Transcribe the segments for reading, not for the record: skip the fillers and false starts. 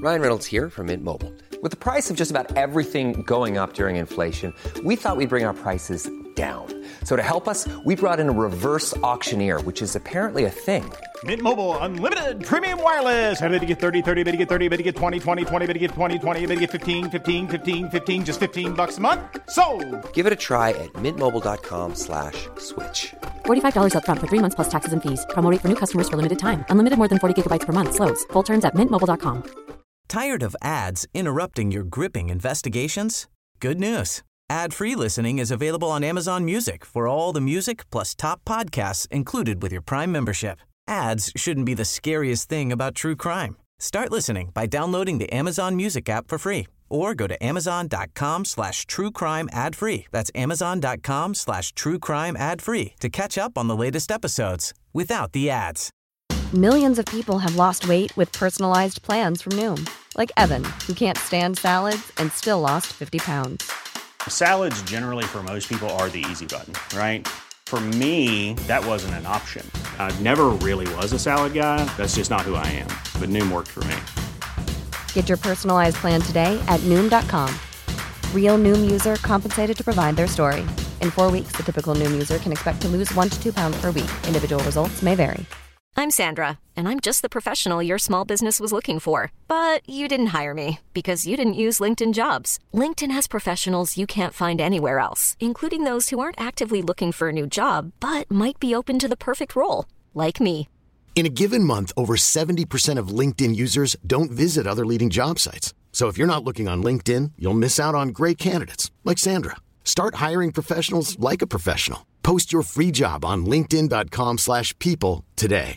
Ryan Reynolds here from Mint Mobile. With the price of just about everything going up during inflation, we thought we'd bring our prices down. So to help us, we brought in a reverse auctioneer, which is apparently a thing. Mint Mobile Unlimited Premium Wireless. How to get 30, 30, bit to get 30, bit to get 20, 20, 20, bit to get 20, 20, bit to get 15, 15, 15, 15, just $15 a month? Sold! Give it a try at mintmobile.com/switch. $45 up front for 3 months plus taxes and fees. Promo rate for new customers for limited time. Unlimited more than 40 gigabytes per month. Slows full terms at mintmobile.com. Tired of ads interrupting your gripping investigations? Good news. Ad-free listening is available on Amazon Music for all the music plus top podcasts included with your Prime membership. Ads shouldn't be the scariest thing about true crime. Start listening by downloading the Amazon Music app for free or go to amazon.com/truecrime ad-free. That's amazon.com/truecrime ad-free to catch up on the latest episodes without the ads. Millions of people have lost weight with personalized plans from Noom. Like Evan, who can't stand salads and still lost 50 pounds. Salads generally for most people are the easy button, right? For me, that wasn't an option. I never really was a salad guy. That's just not who I am. But Noom worked for me. Get your personalized plan today at Noom.com. Real Noom user compensated to provide their story. In 4 weeks, the typical Noom user can expect to lose 1 to 2 pounds per week. Individual results may vary. I'm Sandra, and I'm just the professional your small business was looking for. But you didn't hire me because you didn't use LinkedIn Jobs. LinkedIn has professionals you can't find anywhere else, including those who aren't actively looking for a new job, but might be open to the perfect role, like me. In a given month, over 70% of LinkedIn users don't visit other leading job sites. So if you're not looking on LinkedIn, you'll miss out on great candidates, like Sandra. Start hiring professionals like a professional. Post your free job on linkedin.com/people today.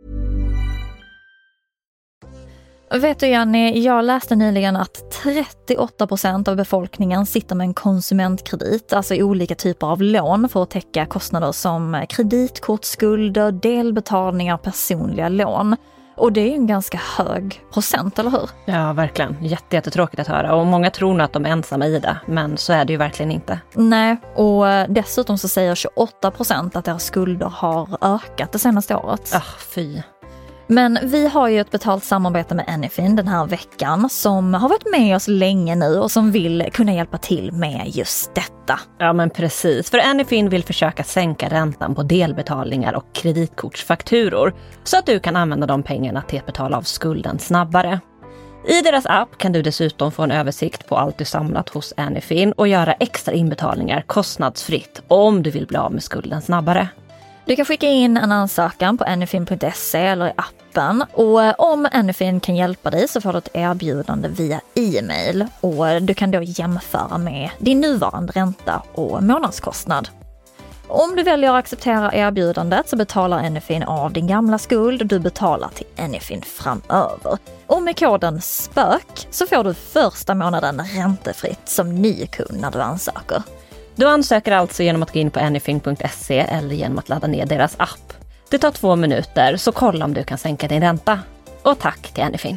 Vet du Jenny, jag läste nyligen att 38% av befolkningen sitter med en konsumentkredit, alltså olika typer av lån för att täcka kostnader som kreditkortsskulder, delbetalningar, personliga lån. Och det är ju en ganska hög procent, eller hur? Ja, verkligen. Jättetråkigt att höra. Och många tror nog att de är ensamma i det, men så är det ju verkligen inte. Nej, och dessutom så säger 28% att deras skulder har ökat det senaste året. Fy. Men vi har ju ett betalt samarbete med Anyfin den här veckan som har varit med oss länge nu och som vill kunna hjälpa till med just detta. Ja men precis, för Anyfin vill försöka sänka räntan på delbetalningar och kreditkortsfakturor så att du kan använda de pengarna till att betala av skulden snabbare. I deras app kan du dessutom få en översikt på allt du samlat hos Anyfin och göra extra inbetalningar kostnadsfritt om du vill bli av med skulden snabbare. Du kan skicka in en ansökan på anyfin.se eller i appen och om Anyfin kan hjälpa dig så får du ett erbjudande via e-mail och du kan då jämföra med din nuvarande ränta och månadskostnad. Om du väljer att acceptera erbjudandet så betalar Anyfin av din gamla skuld och du betalar till Anyfin framöver. Och med koden SPÖK så får du första månaden räntefritt som ny kund när du ansöker. Du ansöker alltså genom att gå in på anyfin.se eller genom att ladda ner deras app. Det tar 2 minuter, så kolla om du kan sänka din ränta. Och tack till Anyfin.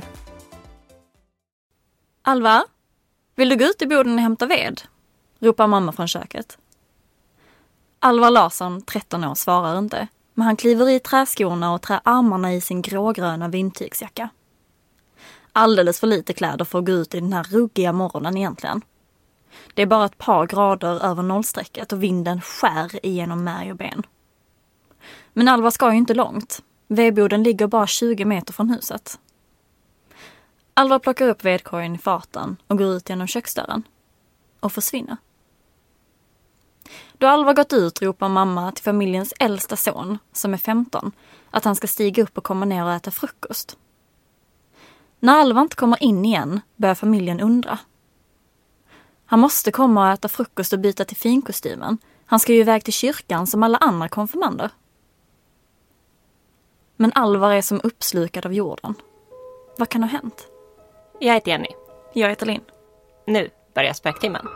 Alva, vill du gå ut i boden och hämta ved? Ropar mamma från köket. Alva Larsson, 13 år, svarar inte. Men han kliver i träskorna och trär armarna i sin grågröna vindtygsjacka. Alldeles för lite kläder för att gå ut i den här ruggiga morgonen egentligen. Det är bara ett par grader över nollstrecket och vinden skär igenom märg och ben. Men Alva ska ju inte långt. Vedboden ligger bara 20 meter från huset. Alva plockar upp vedkorgen i farten och går ut genom köksdörren. Och försvinner. Då Alva gått ut ropar mamma till familjens äldsta son, som är 15, att han ska stiga upp och komma ner och äta frukost. När Alva inte kommer in igen börjar familjen undra. Han måste komma och äta frukost och byta till finkostymen. Han ska ju iväg till kyrkan som alla andra konfirmander. Men Alvar är som uppslukad av jorden. Vad kan ha hänt? Jag heter Jenny. Jag heter Linn. Nu börjar spöktimmen.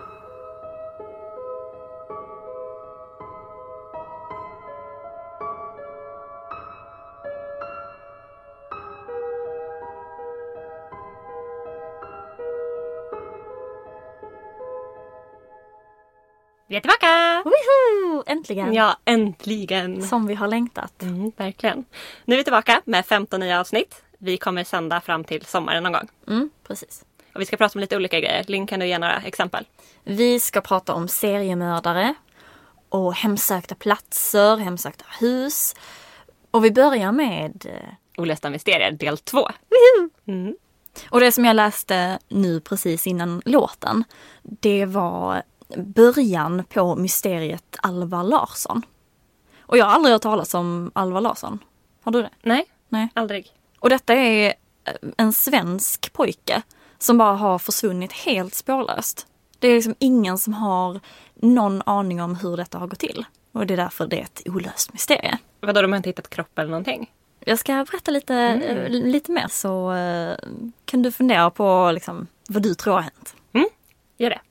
Vi är tillbaka! Woho! Äntligen! Ja, äntligen! Som vi har längtat. Verkligen. Nu är vi tillbaka med 15 nya avsnitt. vi kommer sända fram till sommaren någon gång. Precis. Och vi ska prata om lite olika grejer. Linn, kan du ge några exempel? Vi ska prata om seriemördare och hemsökta platser, hemsökta hus. Och vi börjar med Olösta mysterier, del 2. Och det som jag läste nu precis innan låten, det var början på mysteriet Alvar Larsson. Och jag har aldrig hört talas om Alvar Larsson. Har du det? Nej, aldrig. Och detta är en svensk pojke som bara har försvunnit helt spårlöst. Det är liksom ingen som har någon aning om hur detta har gått till. Och det är därför det är ett olöst mysterie. Vadå, de har inte hittat kropp eller någonting? Jag ska berätta lite mer så kan du fundera på liksom, vad du tror har hänt. Gör det.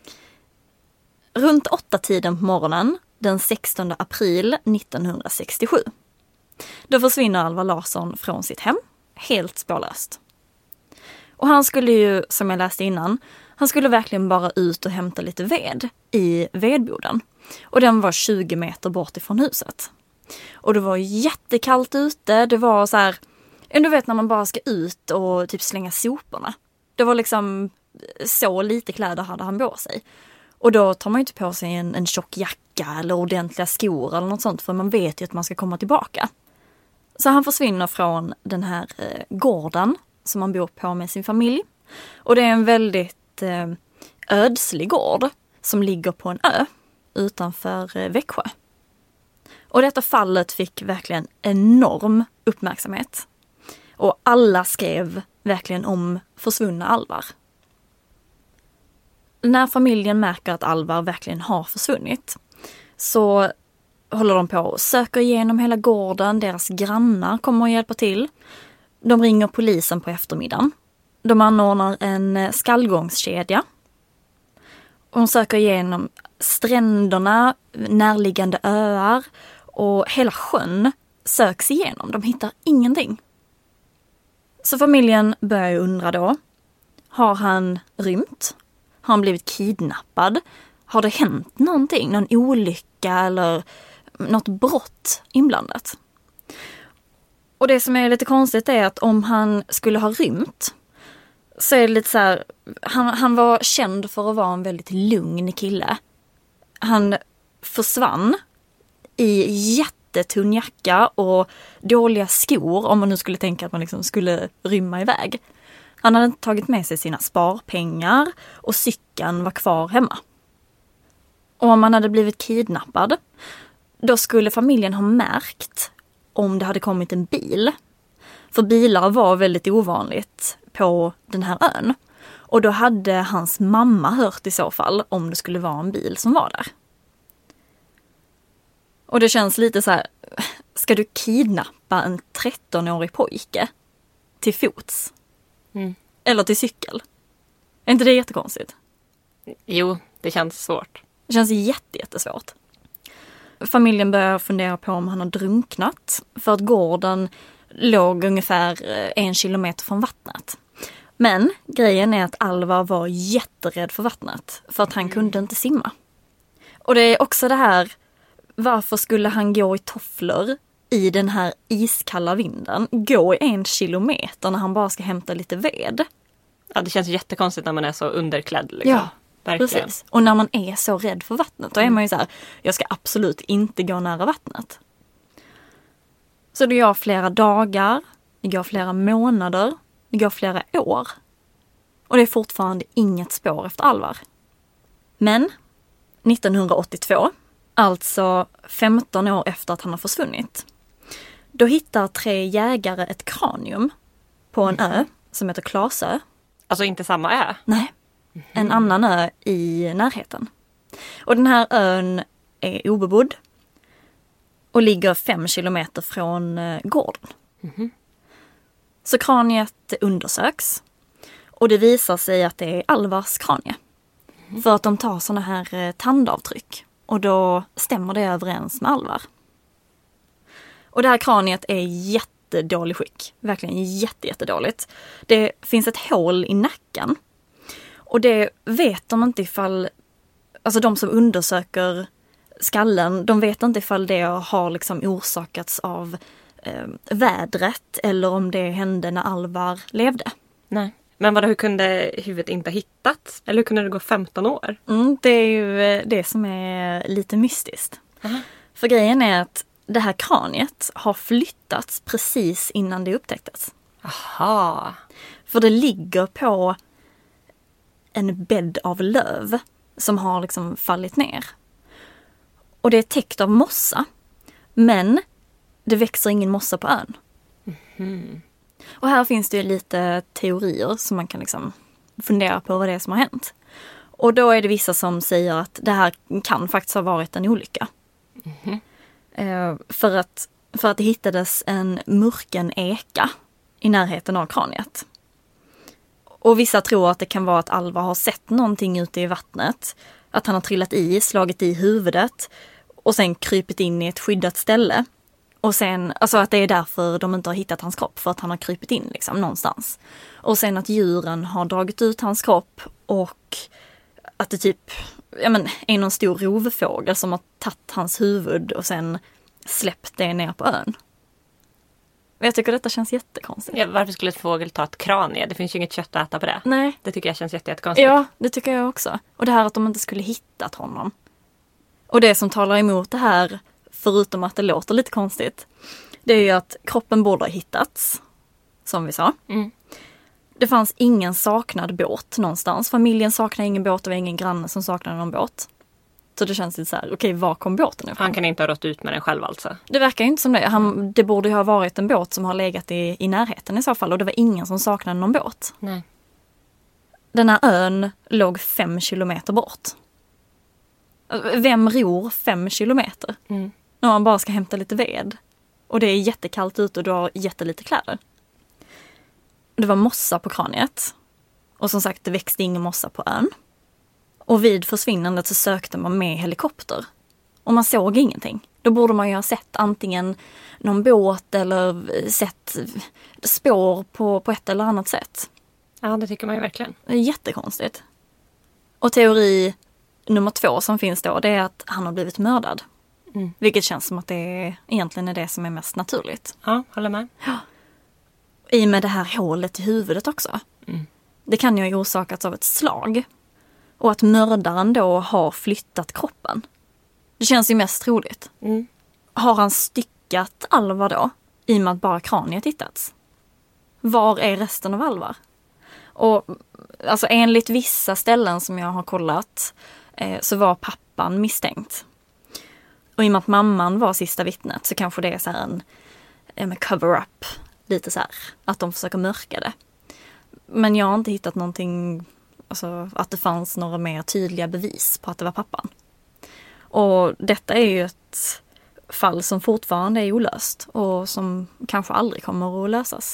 Runt 8-tiden på morgonen den 16 april 1967. Då försvinner Alvar Larsson från sitt hem, helt spårlöst. Och han skulle ju, som jag läste innan, han skulle verkligen bara ut och hämta lite ved i vedboden. Och den var 20 meter bort ifrån huset. Och det var jättekallt ute, det var så här, du vet när man bara ska ut och typ slänga soporna. Det var liksom så lite kläder hade han på sig. Och då tar man ju inte på sig en tjock jacka eller ordentliga skor eller något sånt, för man vet ju att man ska komma tillbaka. Så han försvinner från den här gården som han bor på med sin familj. Och det är en väldigt ödslig gård som ligger på en ö utanför Växjö. Och detta fallet fick verkligen enorm uppmärksamhet. Och alla skrev verkligen om försvunna Alvar. När familjen märker att Alvar verkligen har försvunnit så håller de på och söker igenom hela gården. Deras grannar kommer att hjälpa till. De ringer polisen på eftermiddagen. De anordnar en skallgångskedja. Och de söker igenom stränderna, närliggande öar och hela sjön söks igenom. De hittar ingenting. Så familjen börjar undra då. Har han rymt? Har han blivit kidnappad? Har det hänt någonting? Någon olycka eller något brott inblandat? Och det som är lite konstigt är att om han skulle ha rymt så är det lite så här, han var känd för att vara en väldigt lugn kille. Han försvann i jättetunn jacka och dåliga skor, om man nu skulle tänka att man liksom skulle rymma iväg. Han hade inte tagit med sig sina sparpengar och cykeln var kvar hemma. Och om han hade blivit kidnappad, då skulle familjen ha märkt om det hade kommit en bil. För bilar var väldigt ovanligt på den här ön. Och då hade hans mamma hört i så fall om det skulle vara en bil som var där. Och det känns lite så här, ska du kidnappa en 13-årig pojke till fots? Eller till cykel? Är inte det jättekonstigt? Jo, det känns svårt. Det känns jättesvårt. Familjen börjar fundera på om han har drunknat. För att gården låg ungefär 1 kilometer från vattnet. Men grejen är att Alvar var jätterädd för vattnet. För att han kunde inte simma. Och det är också det här, varför skulle han gå i tofflor i den här iskalla vinden? Gå i 1 kilometer när han bara ska hämta lite ved. Ja, det känns jättekonstigt när man är så underklädd. Liksom. Ja, verkligen. Precis. Och när man är så rädd för vattnet, då är man ju så här, jag ska absolut inte gå nära vattnet. Så det går flera dagar, det går flera månader, det går flera år. Och det är fortfarande inget spår efter Alvar. Men 1982, alltså 15 år efter att han har försvunnit, då hittar 3 jägare ett kranium på en ö som heter Klasö. Alltså inte samma ö? Nej, en annan ö i närheten. Och den här ön är obebodd och ligger 5 kilometer från gården. Så kraniet undersöks och det visar sig att det är Alvars kranie. För att de tar såna här tandavtryck och då stämmer det överens med Alvar. Och det här kraniet är jättedålig skick. Verkligen jättedåligt. Det finns ett hål i nacken. Och det vet de inte ifall, alltså de som undersöker skallen, de vet inte ifall det har liksom orsakats av vädret eller om det hände när Alvar levde. Nej. Men hur kunde huvudet inte ha hittats? Eller hur kunde det gå 15 år? Det är ju det som är lite mystiskt. För grejen är att det här kraniet har flyttats precis innan det upptäcktes. Aha. För det ligger på en bädd av löv som har liksom fallit ner. Och det är täckt av mossa. Men det växer ingen mossa på ön. Och här finns det ju lite teorier som man kan liksom fundera på vad det är som har hänt. Och då är det vissa som säger att det här kan faktiskt ha varit en olycka. För att det hittades en murken eka i närheten av kraniet. Och vissa tror att det kan vara att Alvar har sett någonting ute i vattnet. Att han har trillat i, slagit i huvudet och sen krypit in i ett skyddat ställe. Och sen, alltså att det är därför de inte har hittat hans kropp, för att han har krypit in liksom någonstans. Och sen att djuren har dragit ut hans kropp och att det typ är någon stor rovfågel som har tagit hans huvud och sen släppt det ner på ön. Jag tycker detta känns jättekonstigt. Ja, varför skulle ett fågel ta ett kranie? Det finns ju inget kött att äta på det. Nej. Det tycker jag känns jättekonstigt. Ja, det tycker jag också. Och det här att de inte skulle hittat honom. Och det som talar emot det här, förutom att det låter lite konstigt, det är ju att kroppen borde ha hittats, som vi sa. Det fanns ingen saknad båt någonstans. Familjen saknade ingen båt och det var ingen granne som saknade någon båt. Så det känns lite så här, okej, var kom båten ifrån? Han kan inte ha rått ut med den själv alltså. Det verkar ju inte som det. Det borde ju ha varit en båt som har legat i närheten i så fall. Och det var ingen som saknade någon båt. Nej. Den här ön låg 5 kilometer bort. Vem ror 5 kilometer? När man bara ska hämta lite ved. Och det är jättekallt ute och du har jättelite kläder. Det var mossa på kraniet. Och som sagt, det växte ingen mossa på ön. Och vid försvinnandet så sökte man med helikopter. Och man såg ingenting. Då borde man ju ha sett antingen någon båt eller sett spår på ett eller annat sätt. Ja, det tycker man ju verkligen. Det är jättekonstigt. Och teori nummer 2 som finns då, det är att han har blivit mördad. Vilket känns som att det egentligen är det som är mest naturligt. Ja, håller med. Ja. I med det här hålet i huvudet också. Det kan ju ha orsakats av ett slag. Och att mördaren då har flyttat kroppen. Det känns ju mest troligt. Har han styckat Alvar då? I och med att bara kraniet hittats. Var är resten av Alvar? Och alltså enligt vissa ställen som jag har kollat så var pappan misstänkt. Och i och med att mamman var sista vittnet så kanske det är så här en cover-up. Lite så här, att de försöker mörka det. Men jag har inte hittat någonting, alltså att det fanns några mer tydliga bevis på att det var pappan. Och detta är ju ett fall som fortfarande är olöst och som kanske aldrig kommer att lösas.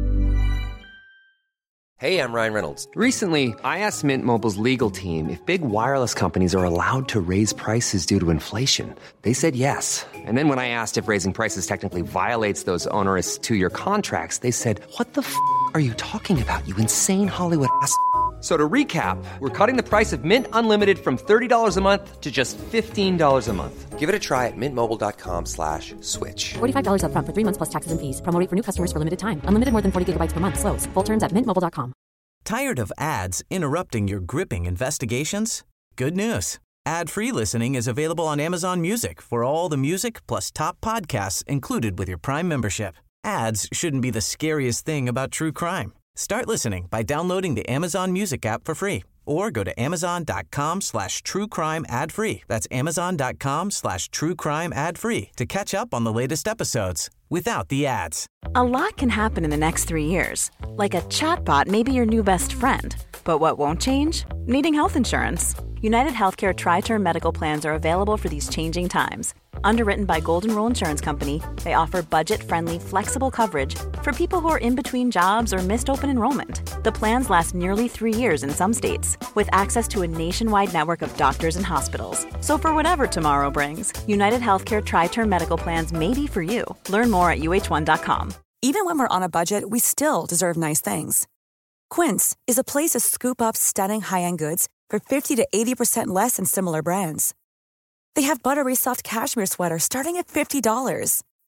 Hey, I'm Ryan Reynolds. Recently, I asked Mint Mobile's legal team if big wireless companies are allowed to raise prices due to inflation. They said yes. And then when I asked if raising prices technically violates those onerous 2-year contracts, they said, "What the f*** are you talking about, you insane Hollywood ass?" So to recap, we're cutting the price of Mint Unlimited from $30 a month to just $15 a month. Give it a try at mintmobile.com/switch. $45 up front for 3 months plus taxes and fees. Promo rate for new customers for limited time. Unlimited more than 40 gigabytes per month. Slows full terms at mintmobile.com. Tired of ads interrupting your gripping investigations? Good news. Ad-free listening is available on Amazon Music for all the music plus top podcasts included with your Prime membership. Ads shouldn't be the scariest thing about true crime. Start listening by downloading the Amazon Music app for free or go to amazon.com/truecrime ad-free. That's amazon.com/truecrime ad-free to catch up on the latest episodes without the ads. A lot can happen in the next 3 years. Like a chatbot may be your new best friend. But what won't change? Needing health insurance. United Healthcare Tri-Term Medical Plans are available for these changing times. Underwritten by Golden Rule Insurance Company, they offer budget-friendly, flexible coverage for people who are in between jobs or missed open enrollment. The plans last nearly 3 years in some states, with access to a nationwide network of doctors and hospitals. So for whatever tomorrow brings, United Healthcare Tri-Term Medical Plans may be for you. Learn more at uh1.com. Even when we're on a budget, we still deserve nice things. Quince is a place to scoop up stunning high-end goods for 50 to 80% less than similar brands. They have buttery soft cashmere sweaters starting at $50,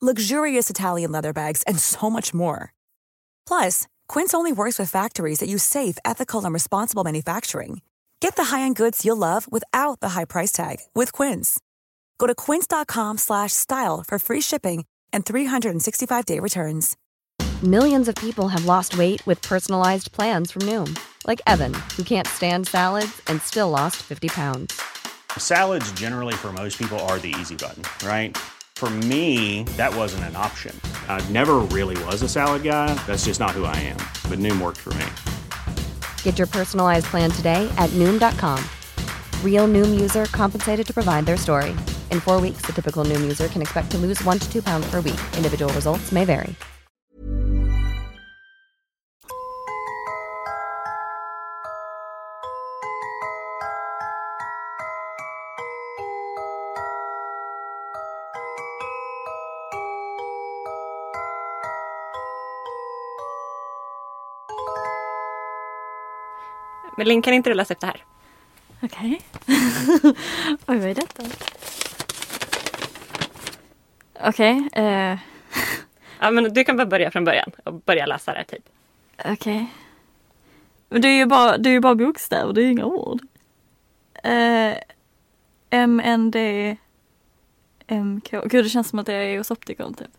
luxurious Italian leather bags, and so much more. Plus, Quince only works with factories that use safe, ethical, and responsible manufacturing. Get the high-end goods you'll love without the high price tag with Quince. Go to quince.com/style for free shipping and 365-day returns. Millions of people have lost weight with personalized plans from Noom. Like Evan, who can't stand salads and still lost 50 pounds. Salads generally for most people are the easy button, right? For me, that wasn't an option. I never really was a salad guy. That's just not who I am. But Noom worked for me. Get your personalized plan today at Noom.com. Real Noom user compensated to provide their story. In 4 weeks, the typical Noom user can expect to lose 1 to 2 pounds per week. Individual results may vary. Men Linn, kan inte du läsa upp det här? Okej. Oj, vad är detta? Okej. Ja, men du kan bara börja från början och börja läsa det typ. Okej. Men det är ju bara bokstäver, det är ju inga ord. MND MK. Gud, det känns som att jag är hos optikon typ.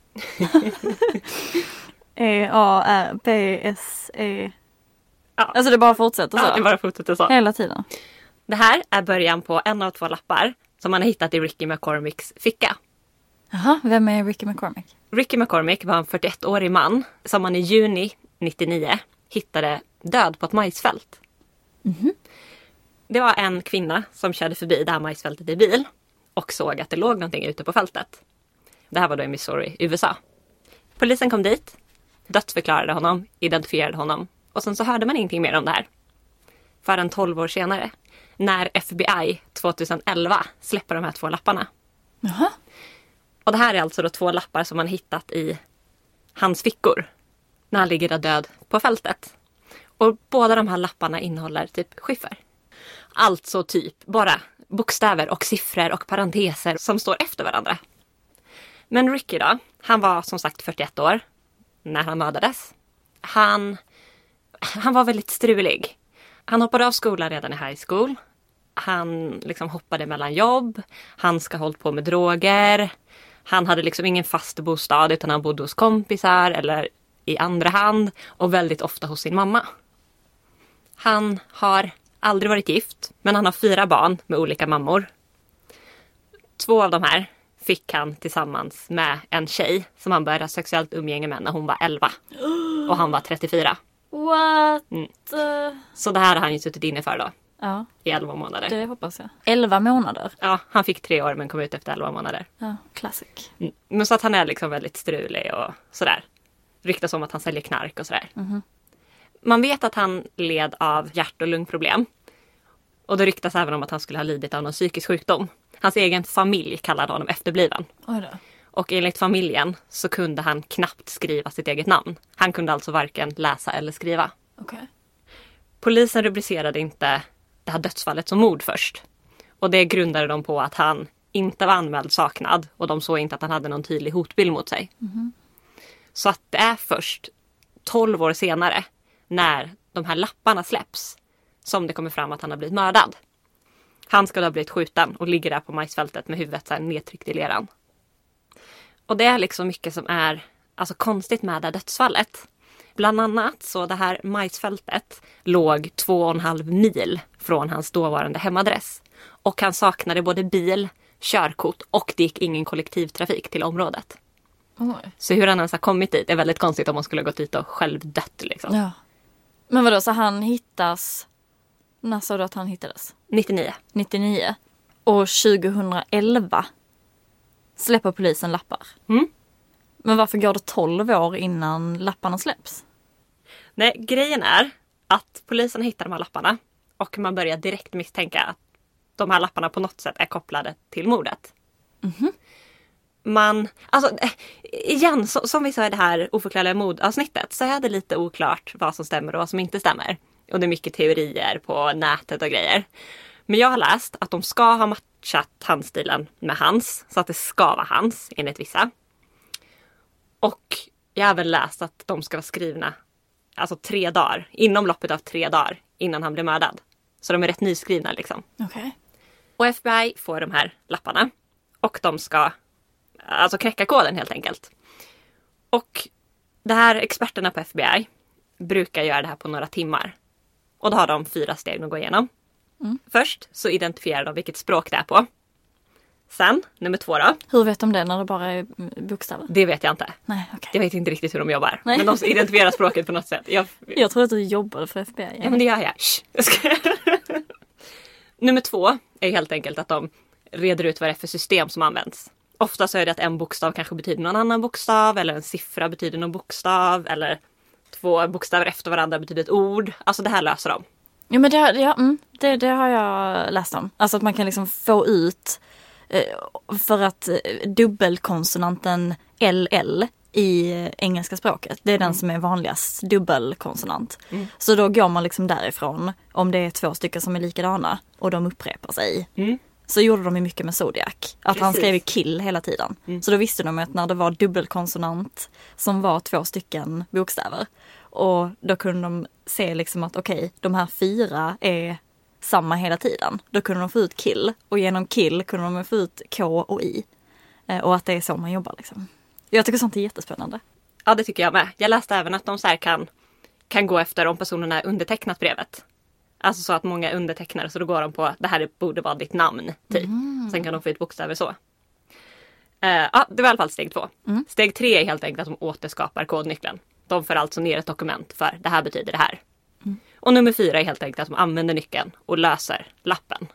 EARBSE. Ja. Alltså det bara fortsätter så. Ja, det bara fortsätter så. Hela tiden. Det här är början på en av 2 lappar som man har hittat i Ricky McCormicks ficka. Jaha, vem är Ricky McCormick? Ricky McCormick var en 41-årig man som man i juni 99 hittade död på ett majsfält. Mm-hmm. Det var en kvinna som körde förbi det här majsfältet i bil och såg att det låg någonting ute på fältet. Det här var då i Missouri, USA. Polisen kom dit, dödsförklarade honom, identifierade honom och sen så hörde man ingenting mer om det här. Förrän 12 år senare, när FBI 2011 släpper de här 2 lapparna. Jaha. Och det här är alltså då 2 lappar som man hittat i hans fickor när han ligger där död på fältet. Och båda de här lapparna innehåller typ skiffer. Alltså typ bara bokstäver och siffror och parenteser som står efter varandra. Men Ricky då, han var som sagt 41 år när han mördades. Han var väldigt strulig. Han hoppade av skolan redan i high school. Han liksom hoppade mellan jobb. Han ska ha hållit på med droger. Han hade liksom ingen fast bostad utan han bodde hos kompisar eller i andra hand och väldigt ofta hos sin mamma. Han har aldrig varit gift, men han har 4 barn med olika mammor. 2 av de här fick han tillsammans med en tjej som han började sexuellt umgänge med när hon var 11 och han var 34. What? Så det här har han ju suttit inne för då. Ja. I 11 månader. Det hoppas jag. 11 månader? Ja, han fick 3 år men kom ut efter 11 månader. Ja, classic. Men så att han är liksom väldigt strulig och sådär. Ryktas om att han säljer knark och sådär. Mm-hmm. Man vet att han led av hjärt- och lungproblem. Och det ryktas även om att han skulle ha lidit av någon psykisk sjukdom. Hans egen familj kallade honom efterbliven. Oj då. Och enligt familjen så kunde han knappt skriva sitt eget namn. Han kunde alltså varken läsa eller skriva. Okej. Polisen rubricerade inte det här dödsfallet som mord först. Och det grundade de på att han inte var anmäld saknad. Och de såg inte att han hade någon tydlig hotbild mot sig. Mm-hmm. Så att det är först 12 år senare när de här lapparna släpps som det kommer fram att han har blivit mördad. Han ska då ha blivit skjuten och ligger där på majsfältet med huvudet så här nedtryckt i leran. Och det är liksom mycket som är alltså konstigt med det här dödsfallet. Bland annat så det här majsfältet låg 2,5 mil från hans dåvarande hemadress. Och han saknade både bil, körkort och det gick ingen kollektivtrafik till området. Oj. Så hur han ens har kommit dit är väldigt konstigt om man skulle ha gått dit och själv dött liksom. Ja. Men vadå, så han hittas... När sa du att han hittades? 99. 99. Och 2011 släpper polisen lappar. Mm. Men varför går det 12 år innan lapparna släpps? Nej, grejen är att polisen hittar de här lapparna och man börjar direkt misstänka att de här lapparna på något sätt är kopplade till mordet. Mm-hmm. Igen, som vi sa i det här oförklarliga mordavsnittet så är det lite oklart vad som stämmer och vad som inte stämmer. Och det är mycket teorier på nätet och grejer. Men jag har läst att de ska ha matchat handstilen med hans, så att det ska vara hans enligt vissa. Och jag har även läst att de ska vara skrivna alltså 3 dagar, inom loppet av 3 dagar innan han blev mördad. Så de är rätt nyskrivna liksom. Okej. Och FBI får de här lapparna och de ska alltså knäcka koden helt enkelt. Och det här experterna på FBI brukar göra det här på några timmar. Och då har de 4 steg att gå igenom. Först så identifierar de vilket språk det är på. Sen, nummer 2 då. Hur vet de det när det bara är bokstäver? Det vet jag inte. Nej, okej. Jag vet inte riktigt hur de jobbar. Nej. Men de identifierar språket på något sätt. Jag trodde att du jobbade för FBI. Ja, men det gör jag. Nummer 2 är helt enkelt att de reder ut vad det är för system som används. Ofta så är det att en bokstav kanske betyder någon annan bokstav. Eller en siffra betyder någon bokstav. Eller 2 bokstäver efter varandra betyder ett ord. Alltså det här löser de. Ja, men det har jag läst om. Alltså att man kan liksom få ut för att dubbelkonsonanten LL i engelska språket, det är den som är vanligast dubbelkonsonant. Så då går man liksom därifrån om det är 2 stycken som är likadana och de upprepar sig. Så gjorde de ju mycket med Zodiac. Att han skrev kill hela tiden. Så då visste de att när det var dubbelkonsonant som var 2 stycken bokstäver. Och då kunde de se liksom att okej, de här 4 är samma hela tiden. Då kunde de få ut kill. Och genom kill kunde de få ut K och I. Och att det är så man jobbar liksom. Jag tycker sånt är jättespännande. Ja, det tycker jag med. Jag läste även att de så här kan gå efter om personerna undertecknat brevet. Alltså så att många undertecknar, så då går de på det här borde vara ditt namn typ. Sen kan de få ut bokstäver så. Ja, det var i alla fall steg 2. Steg 3 är helt enkelt att de återskapar kodnyckeln. De får alltså ner ett dokument för det här betyder det här. Och nummer 4 är helt enkelt att de använder nyckeln och löser lappen.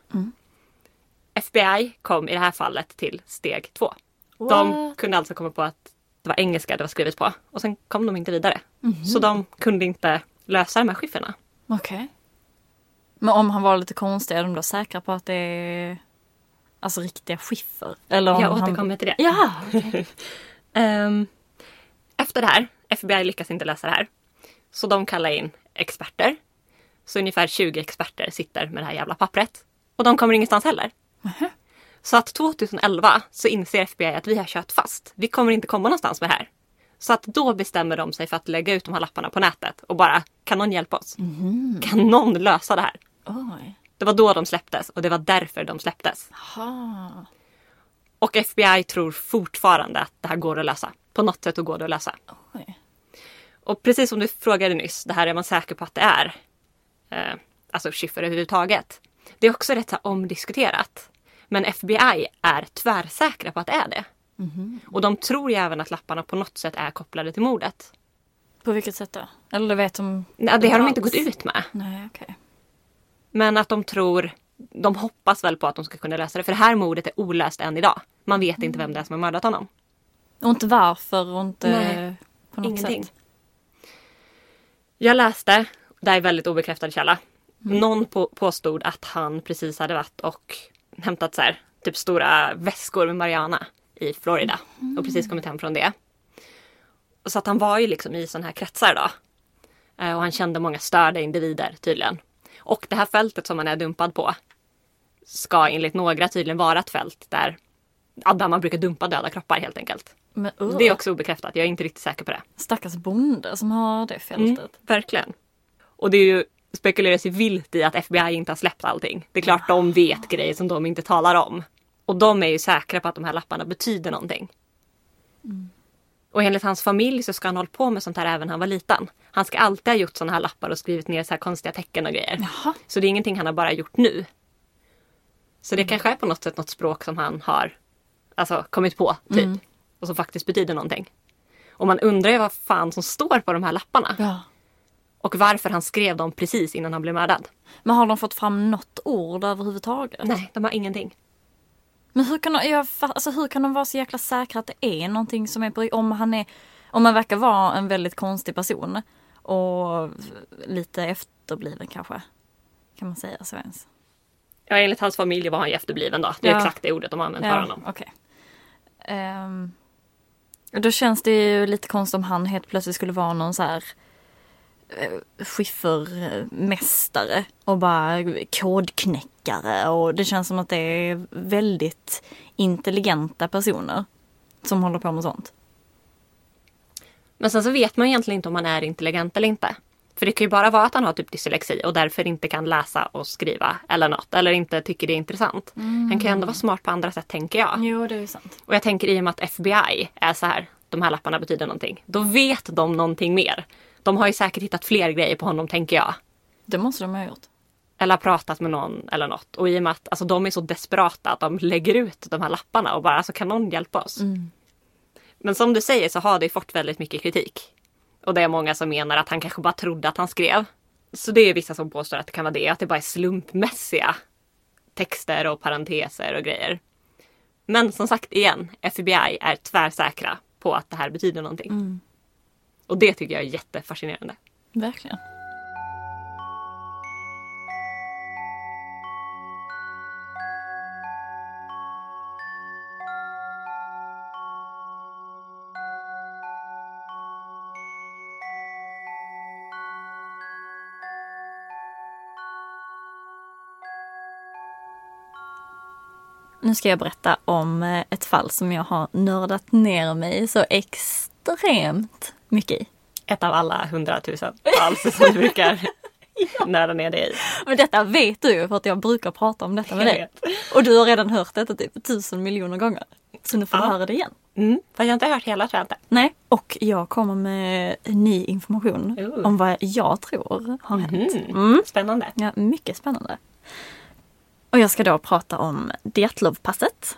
FBI kom i det här fallet till steg 2. De kunde alltså komma på att det var engelska det var skrivet på. Och sen kom de inte vidare. Så de kunde inte lösa de här skifferna. Okej. Men om han var lite konstig, är de då säkra på att det är alltså riktiga skiffer? Eller om jag återkommer till det. Ja, okay. Efter det här, FBI lyckas inte lösa det här. Så de kallar in experter. Så ungefär 20 experter sitter med det här jävla pappret. Och de kommer ingenstans heller. Så att 2011 så inser FBI att vi har kört fast. Vi kommer inte komma någonstans med det här. Så att då bestämmer de sig för att lägga ut de här lapparna på nätet. Och bara, kan någon hjälpa oss? Kan någon lösa det här? Det var då de släpptes. Och det var därför de släpptes. Och FBI tror fortfarande att det här går att lösa. På något sätt går det att lösa. Och precis som du frågade nyss, det här är man säker på att det är. Alltså skiffer överhuvudtaget. Det är också rätt så omdiskuterat. Men FBI är tvärsäkra på att det är det. Och de tror ju även att lapparna på något sätt är kopplade till mordet. På vilket sätt då? Eller det vet de? Nej, det har de inte gått ut med. Nej, okej. Men att de hoppas väl på att de ska kunna lösa det. För det här mordet är olöst än idag. Man vet inte vem det är som har mördat honom. Och inte varför och inte på något ingenting. sätt. Jag läste, det är väldigt obekräftad källa. Någon påstod att han precis hade varit och hämtat så här, typ stora väskor med marijuana i Florida. Och precis kommit hem från det. Så att han var ju liksom i sån här kretsar då. Och han kände många störda individer tydligen. Och det här fältet som han är dumpad på ska enligt några tydligen vara ett fält där man brukar dumpa döda kroppar helt enkelt. Men, det är också obekräftat, jag är inte riktigt säker på det. Stackars bonde som har det fältet. Verkligen. Och det är ju spekuleras ju vilt i att FBI inte har släppt allting. Det är klart de vet grejer som de inte talar om. Och de är ju säkra på att de här lapparna betyder någonting. Och enligt hans familj så ska han hålla på med sånt här även när han var liten. Han ska alltid ha gjort såna här lappar och skrivit ner så här konstiga tecken och grejer. Så det är ingenting han har bara gjort nu. Så det kanske är på något sätt något språk som han har alltså kommit på typ. Och som faktiskt betyder någonting. Och man undrar ju vad fan som står på de här lapparna. Ja. Och varför han skrev dem precis innan han blev mördad. Men har de fått fram något ord överhuvudtaget? Nej, de har ingenting. Men hur kan de vara så jäkla säkra att det är någonting som är på... Om man verkar vara en väldigt konstig person och lite efterbliven kanske. Kan man säga så ens? Ja, enligt hans familj var han ju efterbliven då. Det är exakt det ordet de använder för honom. Okej. Då känns det ju lite konstigt om han helt plötsligt skulle vara någon så här skiffermästare och bara kodknäckare. Och det känns som att det är väldigt intelligenta personer som håller på med sånt. Men sen så vet man egentligen inte om man är intelligent eller inte. För det kan ju bara vara att han har typ dyslexi och därför inte kan läsa och skriva eller något. Eller inte tycker det är intressant. Han kan ju ändå vara smart på andra sätt, tänker jag. Jo, det är sant. Och jag tänker i och med att FBI är så här, de här lapparna betyder någonting. Då vet de någonting mer. De har ju säkert hittat fler grejer på honom, tänker jag. Det måste de ha gjort. Eller pratat med någon eller något. Och i och med att alltså, de är så desperata att de lägger ut de här lapparna och bara, alltså, kan någon hjälpa oss? Men som du säger så har det fått väldigt mycket kritik. Och det är många som menar att han kanske bara trodde att han skrev. Så det är vissa som påstår att det kan vara det. Att det bara är slumpmässiga texter och parenteser och grejer. Men som sagt igen, FBI är tvärsäkra på att det här betyder någonting. Och det tycker jag är jättefascinerande. Verkligen. Nu ska jag berätta om ett fall som jag har nördat ner mig så extremt mycket i. Ett av alla 100 000 fall som du brukar nörda ner dig i. Men detta vet du ju för att jag brukar prata om detta med dig. Och du har redan hört detta typ 1000 miljoner gånger. Så nu får du höra det igen. Fast jag har inte hört hela, tror jag inte. Nej, och jag kommer med ny information om vad jag tror har hänt. Spännande. Ja, mycket spännande. Och jag ska då prata om Djatlov-passet.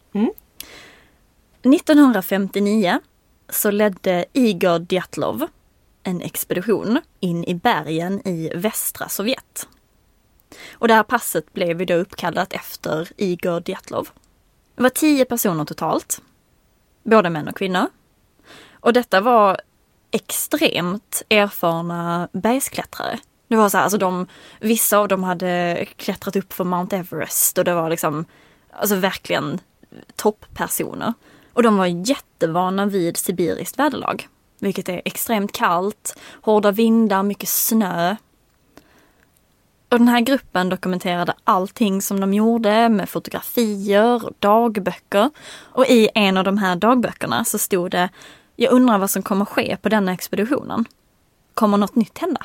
1959 så ledde Igor Djatlov en expedition in i bergen i västra Sovjet. Och det här passet blev ju då uppkallat efter Igor Djatlov. Det var 10 personer totalt, både män och kvinnor. Och detta var extremt erfarna bergsklättrare. Det var så här, alltså vissa av dem hade klättrat upp för Mount Everest och det var liksom, alltså verkligen topppersoner. Och de var jättevana vid sibiriskt väderlag, vilket är extremt kallt, hårda vindar, mycket snö. Och den här gruppen dokumenterade allting som de gjorde med fotografier och dagböcker. Och i en av de här dagböckerna så stod det: jag undrar vad som kommer ske på denna expeditionen. Kommer något nytt hända?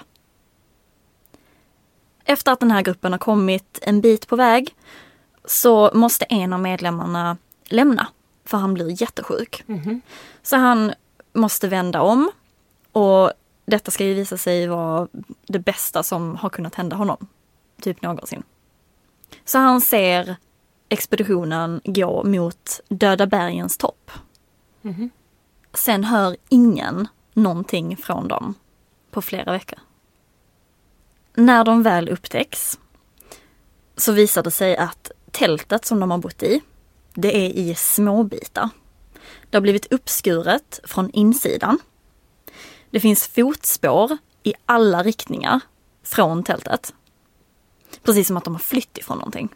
Efter att den här gruppen har kommit en bit på väg så måste en av medlemmarna lämna, för han blir jättesjuk. Så han måste vända om, och detta ska ju visa sig vara det bästa som har kunnat hända honom, typ någonsin. Så han ser expeditionen gå mot Döda bergens topp. Sen hör ingen någonting från dem på flera veckor. När de väl upptäcks så visar det sig att tältet som de har bott i, det är i småbitar. Det har blivit uppskuret från insidan. Det finns fotspår i alla riktningar från tältet. Precis som att de har flytt ifrån någonting.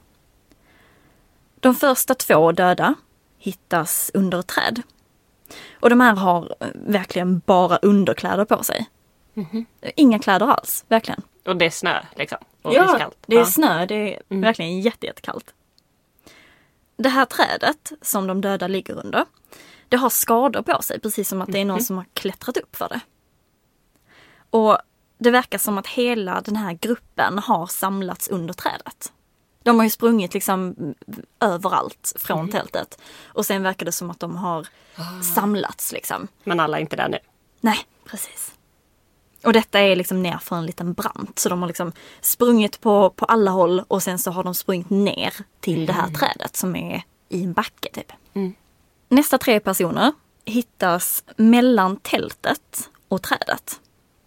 De första 2 döda hittas under ett träd. Och de här har verkligen bara underkläder på sig. Inga kläder alls, verkligen. Och det är snö liksom. Och ja, kallt. Det är snö. Det är verkligen jättekallt. Det här trädet som de döda ligger under, det har skador på sig. Precis som att det är någon som har klättrat upp för det. Och det verkar som att hela den här gruppen har samlats under trädet. De har ju sprungit liksom överallt från tältet. Och sen verkar det som att de har samlats liksom. Men alla är inte där nu. Nej, precis. Och detta är liksom ner för en liten brant. Så de har liksom sprungit på alla håll. Och sen så har de sprungit ner till det här trädet som är i en backe typ. Nästa 3 personer hittas mellan tältet och trädet.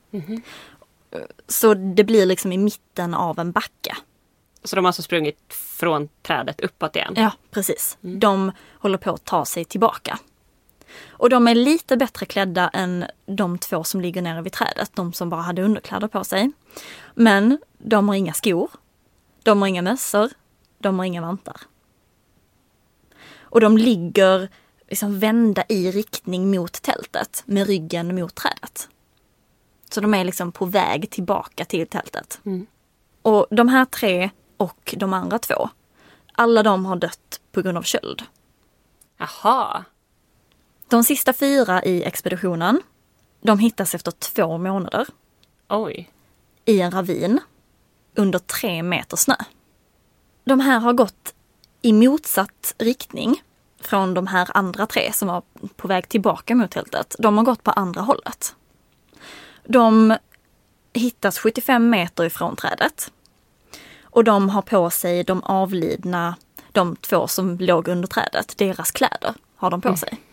Så det blir liksom i mitten av en backe. Så de har alltså sprungit från trädet uppåt igen? Ja, precis. De håller på att ta sig tillbaka. Och de är lite bättre klädda än de 2 som ligger nere vid trädet. De som bara hade underkläder på sig. Men de har inga skor. De har inga mössor. De har inga vantar. Och de ligger liksom vända i riktning mot tältet. Med ryggen mot trädet. Så de är liksom på väg tillbaka till tältet. Och de här 3 och de andra 2. Alla de har dött på grund av köld. Jaha. De sista 4 i expeditionen, De hittas efter 2 månader. Oj. I en ravin under 3 meter snö. De här har gått i motsatt riktning från de här andra 3 som var på väg tillbaka mot tältet. De har gått på andra hållet. De hittas 75 meter ifrån trädet. Och de har på sig de avlidna, de 2 som låg under trädet. Deras kläder har de på sig.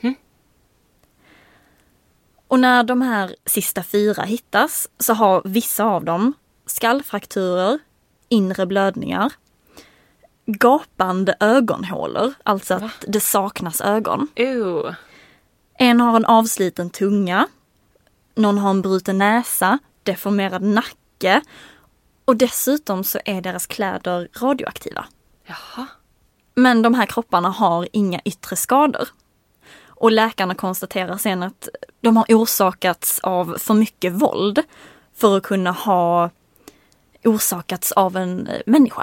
Och när de här sista 4 hittas så har vissa av dem skallfrakturer, inre blödningar, gapande ögonhålor, alltså att det saknas ögon. En har en avsliten tunga, någon har en bruten näsa, deformerad nacke och dessutom så är deras kläder radioaktiva. Jaha. Men de här kropparna har inga yttre skador. Och läkarna konstaterar sen att de har orsakats av för mycket våld för att kunna ha orsakats av en människa.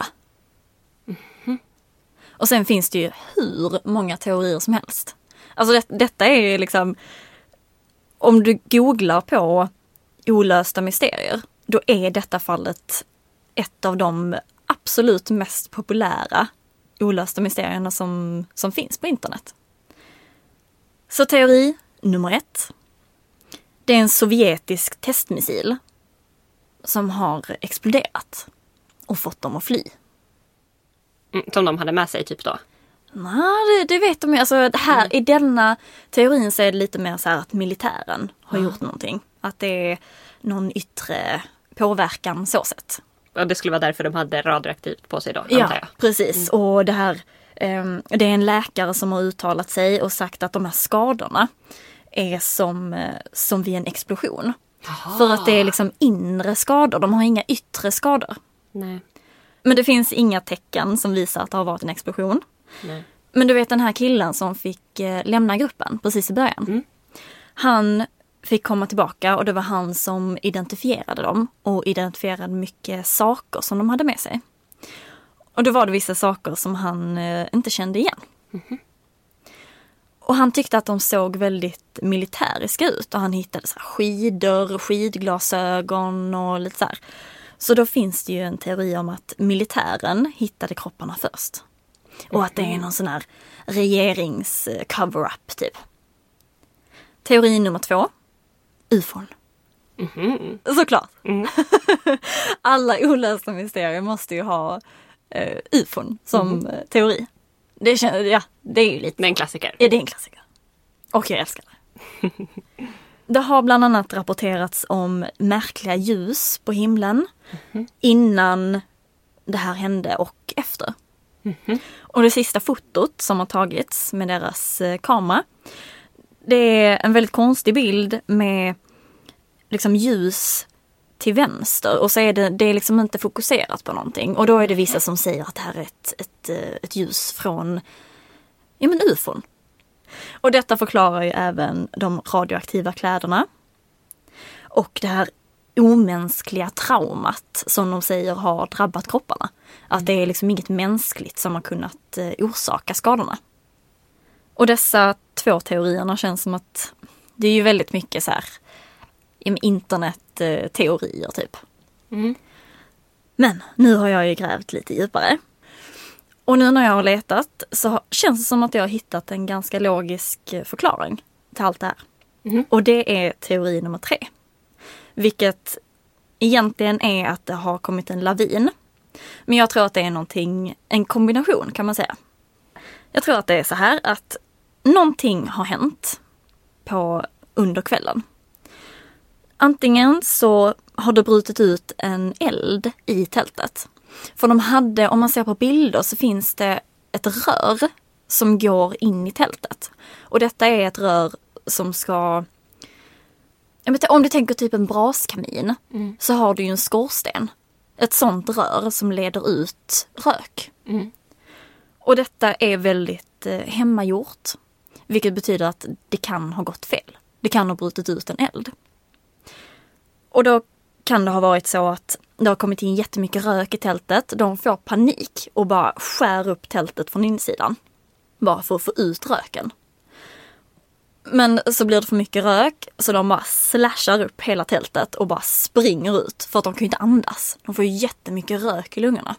Och sen finns det ju hur många teorier som helst. Alltså detta är liksom, om du googlar på olösta mysterier, då är detta fallet ett av de absolut mest populära olösta mysterierna som finns på internet. Så teori nummer 1. Det är en sovjetisk testmissil som har exploderat och fått dem att fly. Som de hade med sig typ då? Nej, det vet de ju. Alltså, här, i denna teorin så är det lite mer så här att militären har gjort någonting. Att det är någon yttre påverkan så sett. Och det skulle vara därför de hade radioaktivt på sig då, ja, antar jag. Precis. Och det här, det är en läkare som har uttalat sig och sagt att de här skadorna är som vid en explosion. Aha. För att det är liksom inre skador, de har inga yttre skador. Nej. Men det finns inga tecken som visar att det har varit en explosion. Nej. Men du vet den här killen som fick lämna gruppen precis i början. Han fick komma tillbaka och det var han som identifierade dem och identifierade mycket saker som de hade med sig. Och då var det vissa saker som han inte kände igen. Och han tyckte att de såg väldigt militäriska ut och han hittade så här skidor, skidglasögon och lite så här. Så då finns det ju en teori om att militären hittade kropparna först. Och att det är någon sån här regerings-cover-up typ. Teori nummer 2. UFOn. Såklart. Alla olösta mysterier måste ju ha UFOn som teori. Det är ju lite... Det är en klassiker. Ja, det är en klassiker. Och jag älskar det. Det har bland annat rapporterats om märkliga ljus på himlen innan det här hände och efter. Och det sista fotot som har tagits med deras kamera, det är en väldigt konstig bild med liksom ljus till vänster och så är det är liksom inte fokuserat på någonting. Och då är det vissa som säger att det här är ett ljus från UFOn. Och detta förklarar ju även de radioaktiva kläderna. Och det här omänskliga traumat som de säger har drabbat kropparna. Att det är liksom inget mänskligt som har kunnat orsaka skadorna. Och dessa 2 teorierna känns som att det är ju väldigt mycket så här internetteorier typ. Men nu har jag ju grävt lite djupare. Och nu när jag har letat så känns det som att jag har hittat en ganska logisk förklaring till allt det här. Och det är teori nummer 3. Vilket egentligen är att det har kommit en lavin. Men jag tror att det är en kombination kan man säga. Jag tror att det är så här att någonting har hänt under kvällen. Antingen så har det brutit ut en eld i tältet. För de hade, om man ser på bilder så finns det ett rör som går in i tältet. Och detta är ett rör som ska... om du tänker typ en braskamin så har du ju en skorsten. Ett sånt rör som leder ut rök. Och detta är väldigt hemmagjort. Vilket betyder att det kan ha gått fel. Det kan ha brutit ut en eld. Och då kan det ha varit så att det har kommit in jättemycket rök i tältet. De får panik och bara skär upp tältet från insidan. Bara för att få ut röken. Men så blir det för mycket rök så de bara slashar upp hela tältet och bara springer ut för att de kan ju inte andas. De får ju jättemycket rök i lungorna.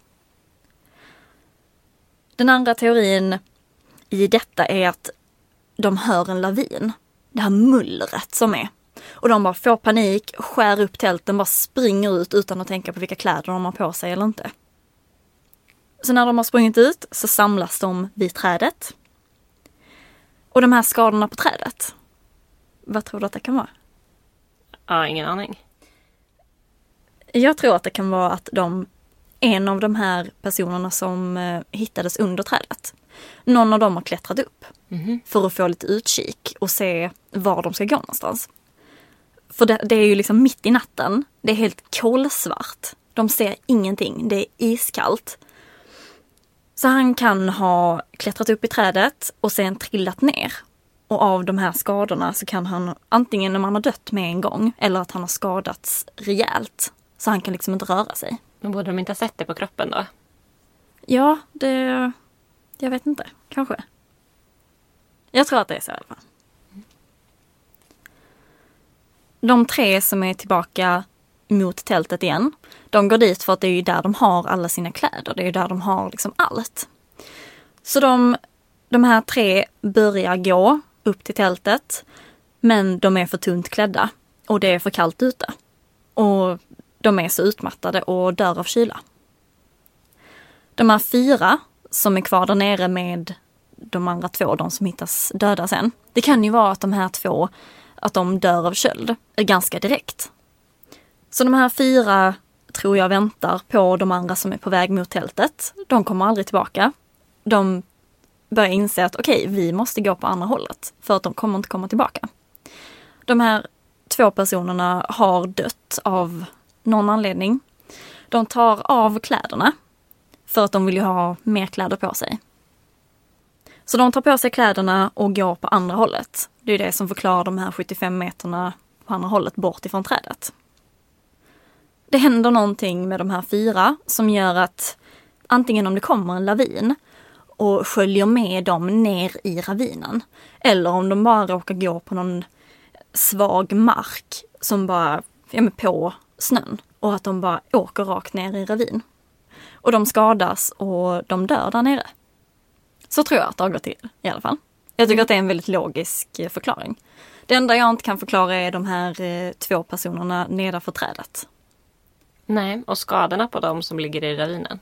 Den andra teorin i detta är att de hör en lavin. Det här mullret som är. Och de bara får panik, skär upp tälten, bara springer ut utan att tänka på vilka kläder de har på sig eller inte. Så när de har sprungit ut så samlas de vid trädet. Och de här skadorna på trädet, vad tror du att det kan vara? Ja, ingen aning. Jag tror att det kan vara att en av de här personerna som hittades under trädet, någon av dem har klättrat upp för att få lite utkik och se var de ska gå någonstans. För det är ju liksom mitt i natten, det är helt kolsvart. De ser ingenting, det är iskallt. Så han kan ha klättrat upp i trädet och sen trillat ner. Och av de här skadorna så kan han antingen när man har dött med en gång eller att han har skadats rejält. Så han kan liksom inte röra sig. Men borde de inte ha sett det på kroppen då? Ja, jag vet inte. Kanske. Jag tror att det är så i alla fall. De 3 som är tillbaka mot tältet igen, de går dit för att det är ju där de har alla sina kläder. Det är ju där de har liksom allt. Så de här 3 börjar gå upp till tältet, men de är för tunt klädda och det är för kallt ute. Och de är så utmattade och dör av kyla. De här 4 som är kvar där nere med de andra 2, de som hittas döda sen. Det kan ju vara att de här 2, att de dör av köld ganska direkt. Så de här 4 tror jag väntar på de andra som är på väg mot tältet. De kommer aldrig tillbaka. De börjar inse att okej, vi måste gå på andra hållet för att de kommer inte komma tillbaka. De här 2 personerna har dött av någon anledning. De tar av kläderna för att de vill ju ha mer kläder på sig. Så de tar på sig kläderna och går på andra hållet. Det är det som förklarar de här 75 meterna på andra hållet bort ifrån trädet. Det händer någonting med de här 4 som gör att antingen om det kommer en lavin och sköljer med dem ner i ravinen, eller om de bara råkar gå på någon svag mark som bara är på snön och att de bara åker rakt ner i ravin. Och de skadas och de dör där nere. Så tror jag att det har gått till i alla fall. Jag tycker att det är en väldigt logisk förklaring. Det enda jag inte kan förklara är de här 2 personerna nedanför trädet. Nej, och skadorna på dem som ligger i ravinen.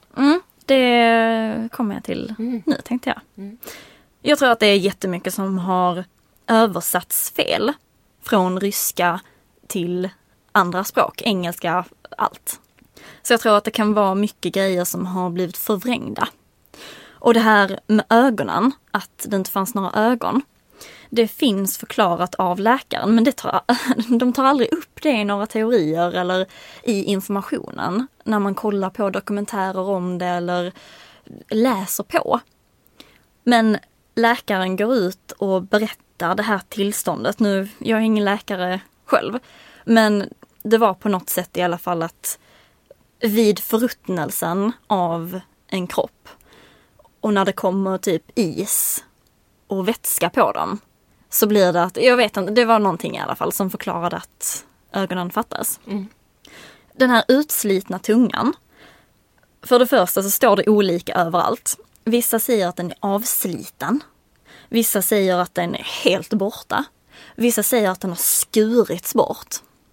Det kommer jag till nu, tänkte jag. Jag tror att det är jättemycket som har översatts fel från ryska till andra språk, engelska, allt. Så jag tror att det kan vara mycket grejer som har blivit förvrängda. Och det här med ögonen, att det inte fanns några ögon, det finns förklarat av läkaren, men de tar aldrig upp det i några teorier eller i informationen när man kollar på dokumentärer om det eller läser på. Men läkaren går ut och berättar det här tillståndet. Nu, jag är ingen läkare själv, men det var på något sätt i alla fall att vid förruttnelsen av en kropp och när det kommer typ is och vätska på dem, så blir det att, jag vet inte, det var någonting i alla fall som förklarade att ögonen fattas. Den här utslitna tungan, för det första så står det olika överallt. Vissa säger att den är avsliten. Vissa säger att den är helt borta. Vissa säger att den har skurits bort.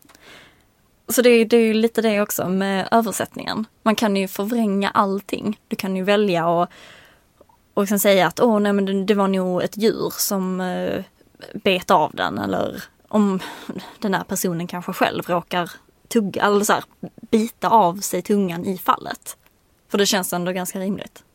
Så det är ju lite det också med översättningen. Man kan ju förvränga allting. Du kan ju välja och liksom säga att nej, men det var nog ett djur som bet av den, eller om den här personen kanske själv råkar tugga eller så här, bita av sig tungan i fallet. För det känns ändå ganska rimligt.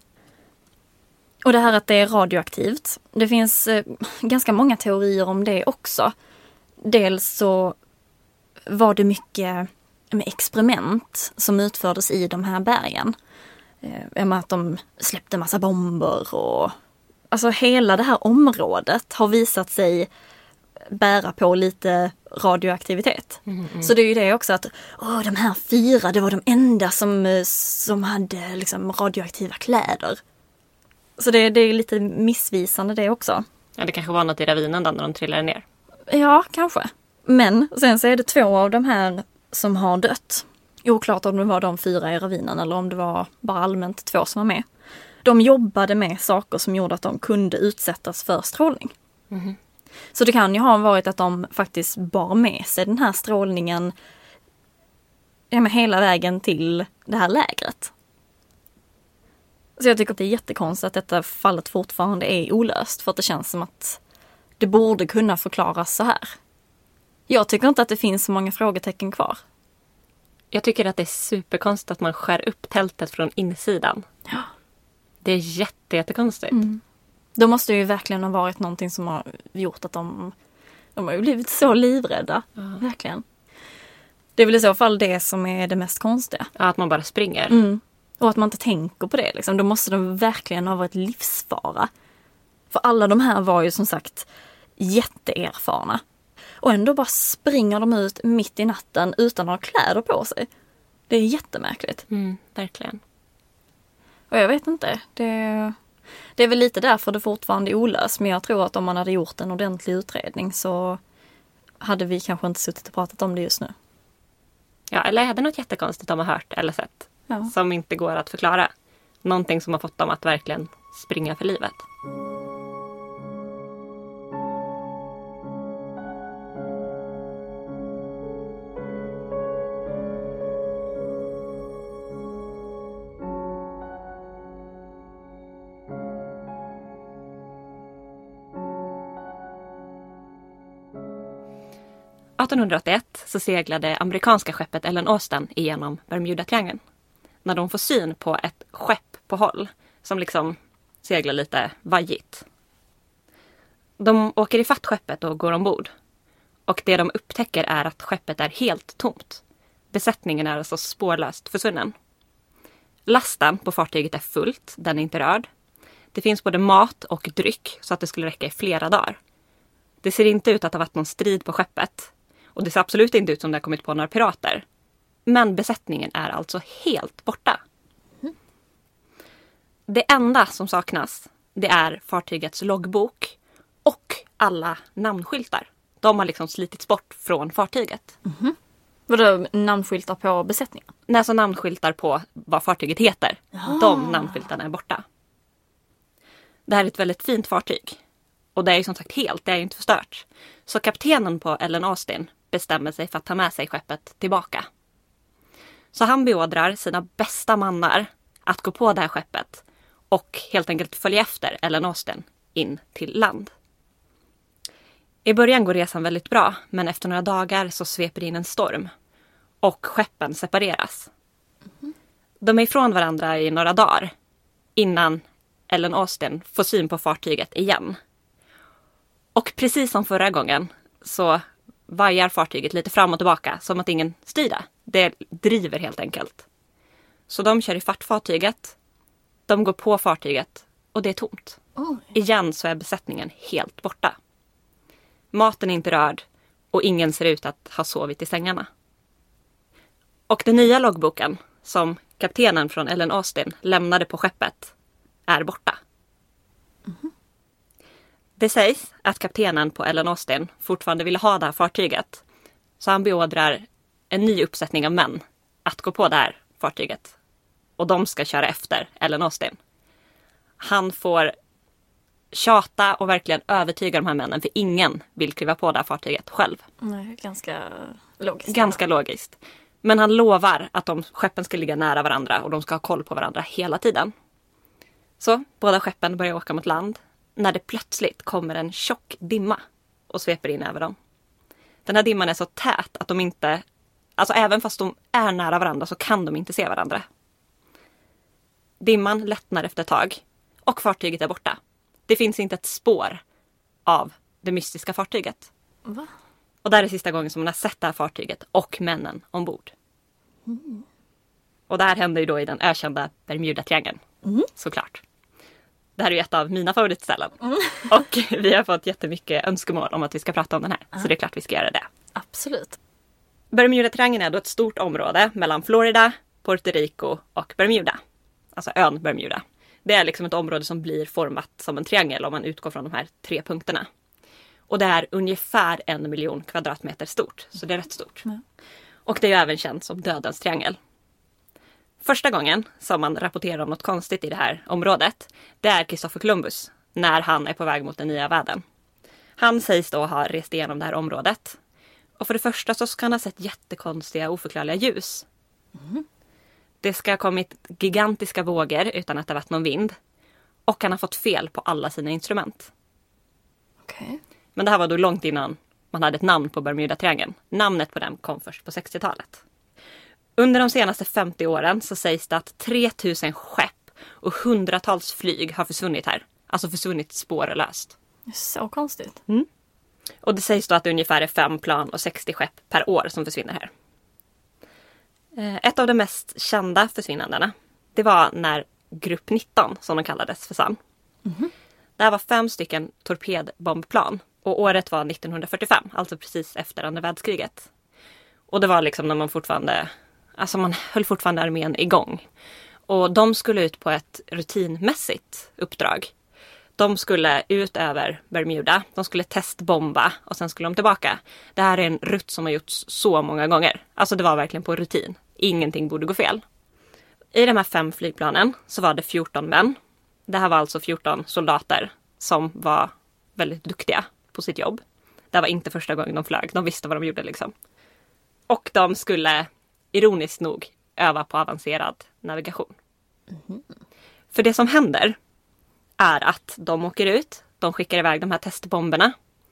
Och det här att det är radioaktivt. Det finns ganska många teorier om det också. Dels så var det mycket experiment som utfördes i de här bergen. Med att de släppte massa bomber och alltså hela det här området har visat sig bära på lite radioaktivitet. Så det är ju det också att de här 4, det var de enda som hade liksom radioaktiva kläder. Så det är lite missvisande det också. Ja, det kanske var något i ravinen då när de trillade ner. Ja, kanske. Men sen så är det 2 av de här som har dött. Oklart om det var de 4 i ravinen eller om det var bara allmänt 2 som var med. De jobbade med saker som gjorde att de kunde utsättas för strålning. Mm. Så det kan ju ha varit att de faktiskt bar med sig den här strålningen hela vägen till det här lägret. Så jag tycker att det är jättekonstigt att detta fallet fortfarande är olöst, för att det känns som att det borde kunna förklaras så här. Jag tycker inte att det finns så många frågetecken kvar. Jag tycker att det är superkonstigt att man skär upp tältet från insidan. Ja. Det är jättekonstigt. Mm. Då måste det ju verkligen ha varit någonting som har gjort att de har ju blivit så livrädda. Verkligen. Det är väl i så fall det som är det mest konstiga. Ja, att man bara springer. Mm. Och att man inte tänker på det. Liksom. Då måste de verkligen ha varit livsfara. För alla de här var ju som sagt jätteerfarna. Och ändå bara springer de ut mitt i natten utan att ha kläder på sig. Det är jättemärkligt. Verkligen. Och jag vet inte. Det är väl lite därför det fortfarande är olöst. Men jag tror att om man hade gjort en ordentlig utredning så hade vi kanske inte suttit och pratat om det just nu. Ja, eller är det något jättekonstigt de har hört eller sett? Ja. Som inte går att förklara. Någonting som har fått dem att verkligen springa för livet. –1881 så seglade amerikanska skeppet Ellen Austin igenom Bermudatriangeln. När de får syn på ett skepp på håll som liksom seglar lite vajigt. De åker ifatt skeppet och går ombord. Och det de upptäcker är att skeppet är helt tomt. Besättningen är alltså spårlöst försvunnen. Lasten på fartyget är fullt, den är inte rörd. Det finns både mat och dryck så att det skulle räcka i flera dagar. Det ser inte ut att ha varit någon strid på skeppet. Och det ser absolut inte ut som det har kommit på några pirater. Men besättningen är alltså helt borta. Det enda som saknas, det är fartygets loggbok och alla namnskyltar. De har liksom slitits bort från fartyget. Vadå, namnskyltar på besättningen? Nej, så namnskyltar på vad fartyget heter. De namnskyltarna är borta. Det här är ett väldigt fint fartyg. Och det är ju som sagt helt, det är ju inte förstört. Så kaptenen på Ellen Austin bestämmer sig för att ta med sig skeppet tillbaka. Så han beordrar sina bästa mannar att gå på det här skeppet och helt enkelt följa efter Ellen Austin in till land. I början går resan väldigt bra, men efter några dagar så sveper in en storm och skeppen separeras. De är ifrån varandra i några dagar innan Ellen Austin får syn på fartyget igen. Och precis som förra gången så vajar fartyget lite fram och tillbaka som att ingen styr det. Det driver helt enkelt. Så de kör ifatt fartyget. De går på fartyget och det är tomt. Igen så är besättningen helt borta. Maten är inte rörd och ingen ser ut att ha sovit i sängarna. Och den nya loggboken som kaptenen från Ellen Austin lämnade på skeppet är borta. Det sägs att kaptenen på Ellen Austin fortfarande ville ha det här fartyget. Så han beordrar en ny uppsättning av män att gå på det här fartyget. Och de ska köra efter Ellen Austin. Han får tjata och verkligen övertyga de här männen. För ingen vill kliva på det här fartyget själv. Nej, ganska logiskt. Ganska logiskt. Men han lovar att skeppen ska ligga nära varandra. Och de ska ha koll på varandra hela tiden. Så båda skeppen börjar åka mot land. När det plötsligt kommer en tjock dimma och sveper in över dem. Den här dimman är så tät att de inte... Alltså även fast de är nära varandra så kan de inte se varandra. Dimman lättnar efter ett tag och fartyget är borta. Det finns inte ett spår av det mystiska fartyget. Va? Och där är sista gången som man har sett det här fartyget och männen ombord. Och det här händer ju då i den ökända Bermudatriangeln. Såklart. Det här är ju ett av mina favoritställen. Och vi har fått jättemycket önskemål om att vi ska prata om den här. Så det är klart vi ska göra det. Absolut. Bermudatriangeln är då ett stort område mellan Florida, Puerto Rico och Bermuda. Alltså ön Bermuda. Det är liksom ett område som blir format som en triangel om man utgår från de här 3 punkterna. Och det är ungefär 1 miljon kvadratmeter stort. Så det är rätt stort. Mm. Och det är ju även känt som dödens triangel. Första gången som man rapporterar om något konstigt i det här området, det är Christopher Columbus när han är på väg mot den nya världen. Han sägs då ha rest igenom det här området. Och för det första så ska han ha sett jättekonstiga oförklarliga ljus. Mm. Det ska ha kommit gigantiska vågor utan att det varit någon vind. Och han har fått fel på alla sina instrument. Okay. Men det här var då långt innan man hade ett namn på Bermuda-triangeln. Namnet på den kom först på 60-talet. Under de senaste 50 åren så sägs det att 3000 skepp och hundratals flyg har försvunnit här. Alltså försvunnit spårlöst. Så konstigt. Mm. Och det sägs då att det ungefär är 5 plan och 60 skepp per år som försvinner här. Ett av de mest kända försvinnandena, det var när grupp 19, som de kallades, försvann. Mm-hmm. Det här var 5 stycken torpedbombplan. Och året var 1945, alltså precis efter andra världskriget. Och det var liksom när man fortfarande, alltså man höll fortfarande armén igång. Och de skulle ut på ett rutinmässigt uppdrag. De skulle ut över Bermuda, de skulle testbomba och sen skulle de tillbaka. Det här är en rutt som har gjorts så många gånger. Alltså det var verkligen på rutin. Ingenting borde gå fel. I de här 5 flygplanen så var det 14 män. Det här var alltså 14 soldater som var väldigt duktiga på sitt jobb. Det var inte första gången de flög. De visste vad de gjorde liksom. Och de skulle, ironiskt nog, öva på avancerad navigation. Mm. För det som händer är att de åker ut. De skickar iväg de här testbomberna.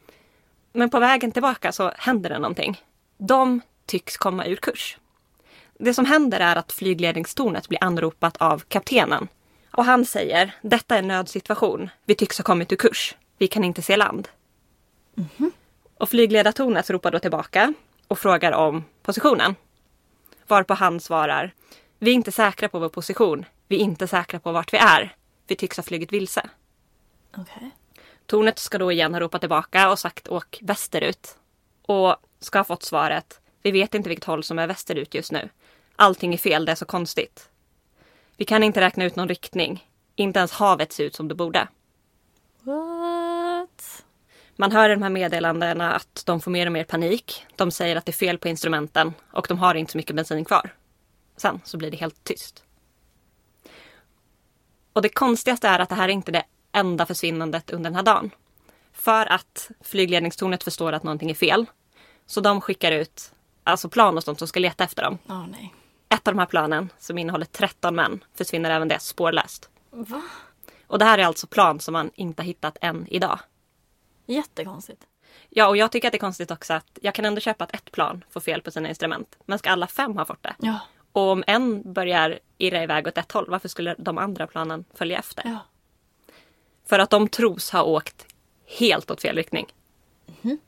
Men på vägen tillbaka så händer det någonting. De tycks komma ur kurs. Det som händer är att flygledningstornet blir anropat av kaptenen. Och han säger, detta är en nödsituation. Vi tycks ha kommit ur kurs. Vi kan inte se land. Mm-hmm. Och flygledartornet ropar då tillbaka och frågar om positionen. Varpå han svarar, vi är inte säkra på vår position. Vi är inte säkra på vart vi är. Vi tycks ha flugit vilse. Okay. Tornet ska då igen ha ropat tillbaka och sagt åk västerut. Och ska ha fått svaret, vi vet inte vilket håll som är västerut just nu. Allting är fel, det är så konstigt. Vi kan inte räkna ut någon riktning. Inte ens havet ser ut som det borde. What? Man hör i de här meddelandena att de får mer och mer panik. De säger att det är fel på instrumenten och de har inte så mycket bensin kvar. Sen så blir det helt tyst. Och det konstigaste är att det här är inte det enda försvinnandet under den här dagen. För att flygledningstornet förstår att någonting är fel. Så de skickar ut alltså plan och sånt som ska leta efter dem. Nej. Ett av de här planen som innehåller 13 män försvinner även det spårlöst. Va? Och det här är alltså plan som man inte har hittat än idag. Jättekonstigt. Ja, och jag tycker att det är konstigt också att jag kan ändå köpa att ett plan får fel på sina instrument. Men ska alla 5 ha fått det? Ja. Och om en börjar irra iväg åt ett håll, varför skulle de andra planen följa efter? Ja. För att de tros ha åkt helt åt fel riktning. Mm.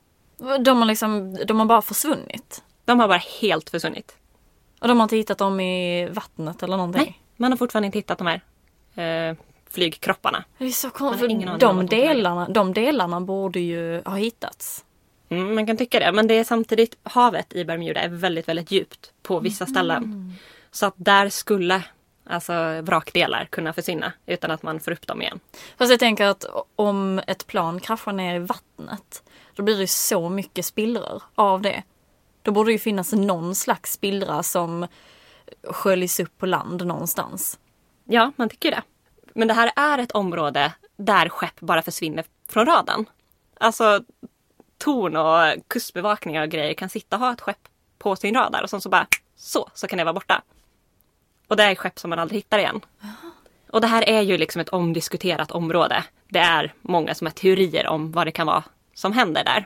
De har bara försvunnit? De har bara helt försvunnit. Och de har inte hittat dem i vattnet eller någonting? Nej, man har fortfarande inte hittat de här flygkropparna. Det är så konstigt. De delarna borde ju ha hittats. Man kan tycka det, men det är samtidigt havet i Bermuda är väldigt, väldigt djupt på vissa ställen. Så att där skulle alltså vrakdelar kunna försvinna utan att man får upp dem igen. Fast jag tänker att om ett plan kraschar ner i vattnet, då blir det så mycket spillror av det. Då borde det ju finnas någon slags spillra som sköljs upp på land någonstans. Ja, man tycker det. Men det här är ett område där skepp bara försvinner från radarn. Alltså torn och kustbevakningar och grejer kan sitta och ha ett skepp på sin radar och så bara så kan det vara borta. Och det är skepp som man aldrig hittar igen. Och det här är ju liksom ett omdiskuterat område. Det är många som har teorier om vad det kan vara som händer där.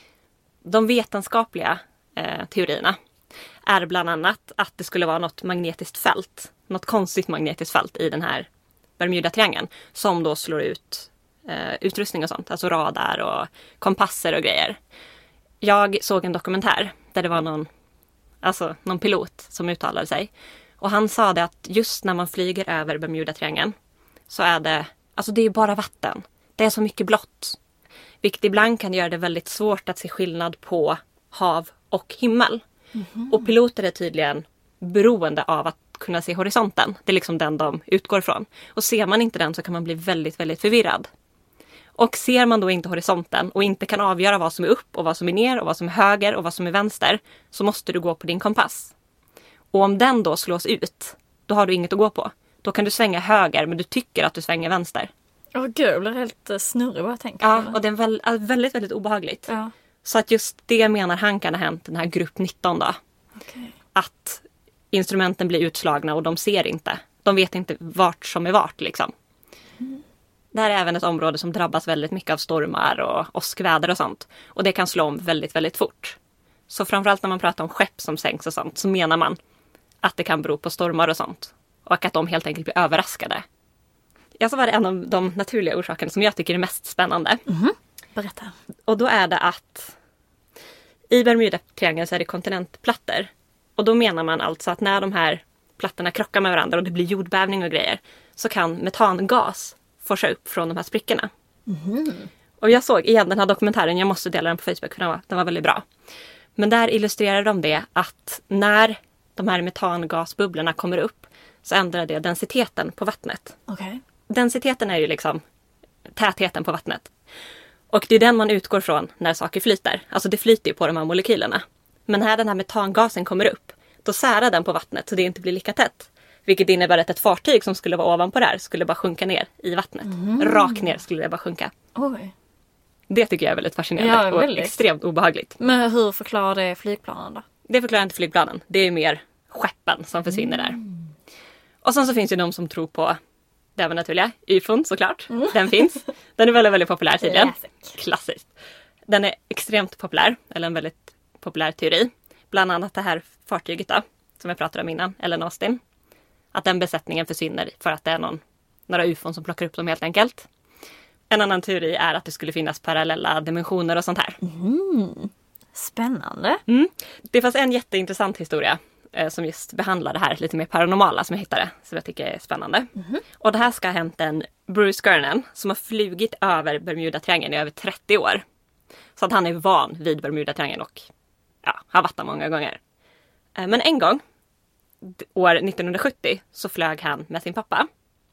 De vetenskapliga teorierna är bland annat att det skulle vara något magnetiskt fält. Något konstigt magnetiskt fält i den här Bermuda-triangeln som då slår ut utrustning och sånt. Alltså radar och kompasser och grejer. Jag såg en dokumentär där det var någon pilot som uttalade sig. Och han sa det att just när man flyger över Bermuda-triangeln så är det är bara vatten. Det är så mycket blått. Vilket ibland kan göra det väldigt svårt att se skillnad på hav och himmel. Mm-hmm. Och piloter är tydligen beroende av att kunna se horisonten. Det är liksom den de utgår ifrån. Och ser man inte den så kan man bli väldigt, väldigt förvirrad. Och ser man då inte horisonten och inte kan avgöra vad som är upp och vad som är ner och vad som är höger och vad som är vänster, så måste du gå på din kompass. Och om den då slås ut, då har du inget att gå på. Då kan du svänga höger, men du tycker att du svänger vänster. Gud, jag blir helt snurrig vad jag tänker. Ja, och det är väldigt, väldigt obehagligt. Ja. Så att just det menar han kan ha hänt den här grupp 19 då. Okay. Att instrumenten blir utslagna och de ser inte. De vet inte vart som är vart liksom. Det här är även ett område som drabbas väldigt mycket av stormar och åskväder och sånt. Och det kan slå om väldigt, väldigt fort. Så framförallt när man pratar om skepp som sänks och sånt så menar man att det kan bero på stormar och sånt. Och att de helt enkelt blir överraskade. Ja, så var det en av de naturliga orsakerna som jag tycker är mest spännande. Berätta. Och då är det att i Bermudatriangeln så är det kontinentplattor. Och då menar man alltså att när de här plattorna krockar med varandra och det blir jordbävning och grejer, så kan metangas forsa upp från de här sprickorna. Och jag såg igen den här dokumentären, jag måste dela den på Facebook för den var väldigt bra. Men där illustrerar de det att när de här metangasbubblorna kommer upp så ändrar det densiteten på vattnet. Okay. Densiteten är ju liksom tätheten på vattnet. Och det är den man utgår från när saker flyter. Alltså det flyter ju på de här molekylerna. Men när den här metangasen kommer upp, då särar den på vattnet så det inte blir lika tätt. Vilket innebär att ett fartyg som skulle vara ovanpå där skulle bara sjunka ner i vattnet. Rakt ner skulle det bara sjunka. Oj. Det tycker jag är väldigt fascinerande och extremt obehagligt. Men hur förklarar det flygplanen då? Det förklarar inte flygplanen. Det är mer skeppen som försvinner där. Och sen så finns det de som tror på det även naturliga. UFOn såklart. Den finns. Den är väldigt, väldigt populär tydligen. Klassiskt. Den är extremt populär. Eller en väldigt populär teori. Bland annat det här fartyget då, som jag pratade om innan. Ellen Austin. Att den besättningen försvinner för att det är några UFOn som plockar upp dem helt enkelt. En annan teori är att det skulle finnas parallella dimensioner och sånt här. Spännande. Det fanns en jätteintressant historia som just behandlar det här lite mer paranormala som jag hittade. Som jag tycker är spännande. Och det här ska ha hänt en Bruce Gernon som har flugit över Bermudatriangeln i över 30 år. Så att han är van vid Bermudatriangeln och har varit där många gånger. Men en gång, år 1970, så flög han med sin pappa.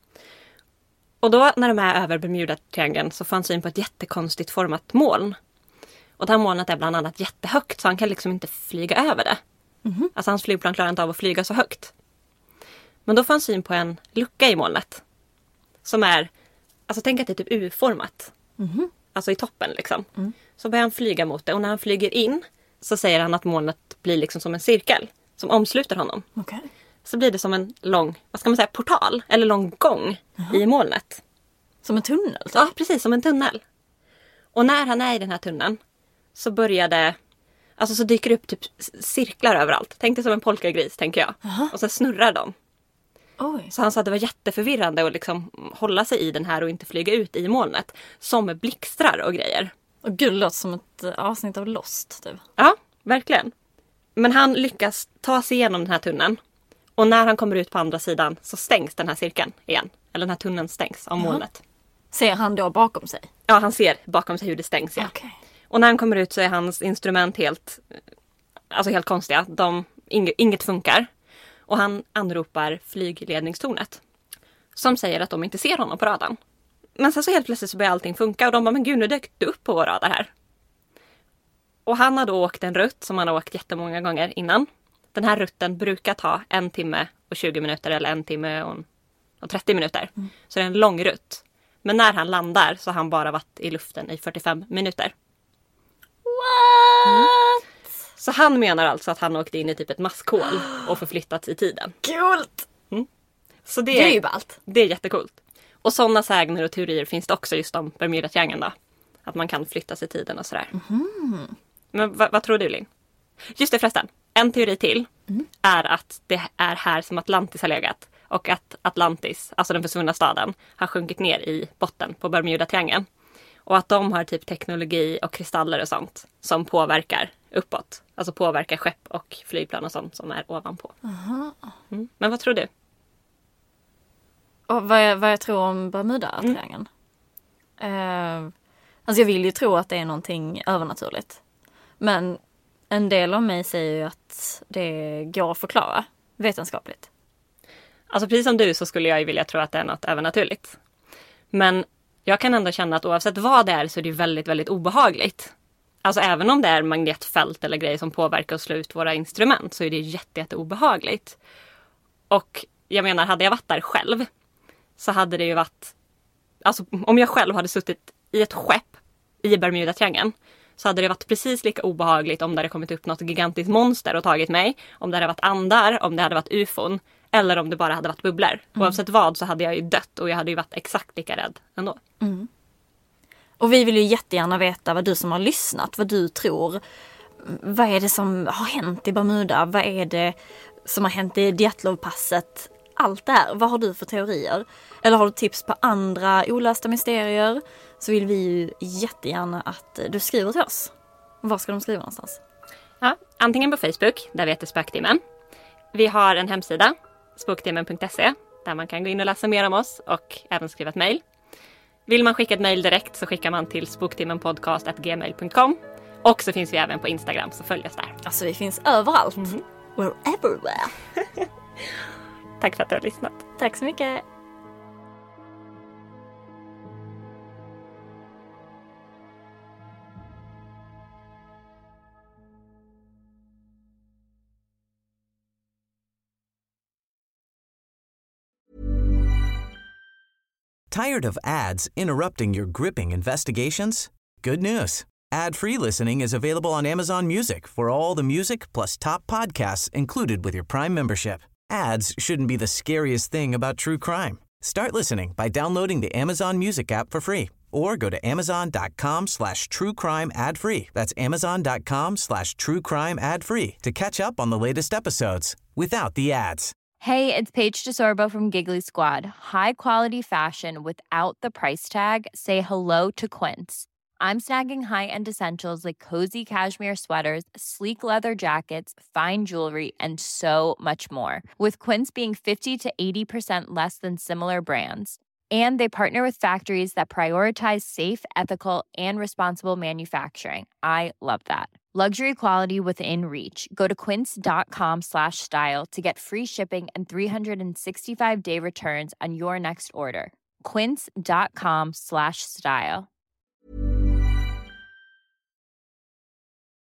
Och då när de är över Bermudatriangeln så får han syn på ett jättekonstigt format moln. Och det här molnet är bland annat jättehögt så han kan liksom inte flyga över det. Alltså hans flygplan klarar inte av att flyga så högt. Men då får han syn på en lucka i molnet. Som är, alltså tänk att det är typ U-format. Alltså i toppen liksom. Så börjar han flyga mot det och när han flyger in så säger han att molnet blir liksom som en cirkel. Som omsluter honom. Okay. Så blir det som en lång, vad ska man säga, portal. Eller lång gång i molnet. Som en tunnel? Så? Ja, precis som en tunnel. Och när han är i den här tunneln så börjar det, alltså så dyker det upp typ cirklar överallt. Tänk dig som en polkagris, tänker jag. Och så snurrar de. Oj. Så han sa att det var jätteförvirrande att liksom hålla sig i den här och inte flyga ut i molnet. Som med blixtrar och grejer. Och gud, det låter som ett avsnitt av Lost typ. Ja, verkligen. Men han lyckas ta sig igenom den här tunneln. Och när han kommer ut på andra sidan så stängs den här cirkeln igen. Eller den här tunneln stängs av molnet. Ser han då bakom sig? Ja, han ser bakom sig hur det stängs. Ja. Okay. Och när han kommer ut så är hans instrument helt konstiga. Inget funkar. Och han anropar flygledningstornet. Som säger att de inte ser honom på radarn. Men sen så helt plötsligt så börjar allting funka. Och de bara, men gud, nu dök du upp på vår radar här. Och han har då åkt en rutt som han har åkt jättemånga gånger innan. Den här rutten brukar ta 1 timme och 20 minuter eller 1 timme och 30 minuter. Så det är en lång rutt. Men när han landar så har han bara varit i luften i 45 minuter. What? Så han menar alltså att han åkte in i typ ett maskhål och förflyttats i tiden. Coolt! Så det är ju ballt. Det är jättecoolt. Och sådana sägner och teorier finns det också just om Bermudatriangeln då. Att man kan flyttas i tiden och sådär. Men vad tror du, Linn? Just det förresten. En teori till är att det är här som Atlantis har legat. Och att Atlantis, alltså den försvunna staden, har sjunkit ner i botten på Bermudatriangeln. Och att de har typ teknologi och kristaller och sånt som påverkar uppåt. Alltså påverkar skepp och flygplan och sånt som är ovanpå. Men vad tror du? Och vad jag tror om Bermudatriangeln? Alltså jag vill ju tro att det är någonting övernaturligt. Men en del av mig säger ju att det går att förklara vetenskapligt. Alltså precis som du så skulle jag ju vilja tro att det är något övernaturligt. Men jag kan ändå känna att oavsett vad det är så är det väldigt, väldigt obehagligt. Alltså även om det är magnetfält eller grejer som påverkar och slår ut våra instrument så är det jätte obehagligt. Och jag menar, hade jag varit där själv så hade det ju varit... Alltså om jag själv hade suttit i ett skepp i Bermudatriangeln så hade det varit precis lika obehagligt om det hade kommit upp något gigantiskt monster och tagit mig. Om det hade varit andar, om det hade varit ufon eller om det bara hade varit bubblor. Oavsett vad så hade jag ju dött och jag hade ju varit exakt lika rädd ändå. Mm. Och vi vill ju jättegärna veta vad du som har lyssnat, vad du tror. Vad är det som har hänt i Bermuda? Vad är det som har hänt i Djatlov-passet? Allt det här. Vad har du för teorier? Eller har du tips på andra olösta mysterier? Så vill vi ju jättegärna att du skriver till oss. Var ska de skriva någonstans? Ja, antingen på Facebook, där vi heter Spöktimmen. Vi har en hemsida, spoktimmen.se, där man kan gå in och läsa mer om oss och även skriva ett mejl. Vill man skicka ett mejl direkt så skickar man till spoktimmenpodcast@gmail.com. Och så finns vi även på Instagram, så följ oss där. Alltså vi finns överallt. We're everywhere. Tack för att du har lyssnat. Tack så mycket. Tired of ads interrupting your gripping investigations? Good news. Ad-free listening is available on Amazon Music for all the music plus top podcasts included with your Prime membership. Ads shouldn't be the scariest thing about true crime. Start listening by downloading the Amazon Music app for free or go to amazon.com/truecrime ad-free. That's amazon.com/truecrime ad-free to catch up on the latest episodes without the ads. Hey, it's Paige DeSorbo from Giggly Squad. High quality fashion without the price tag. Say hello to Quince. I'm snagging high-end essentials like cozy cashmere sweaters, sleek leather jackets, fine jewelry, and so much more. With Quince being 50 to 80% less than similar brands. And they partner with factories that prioritize safe, ethical, and responsible manufacturing. I love that. Luxury quality within reach. Go to quince.com/style to get free shipping and 365-day returns on your next order. Quince.com/style.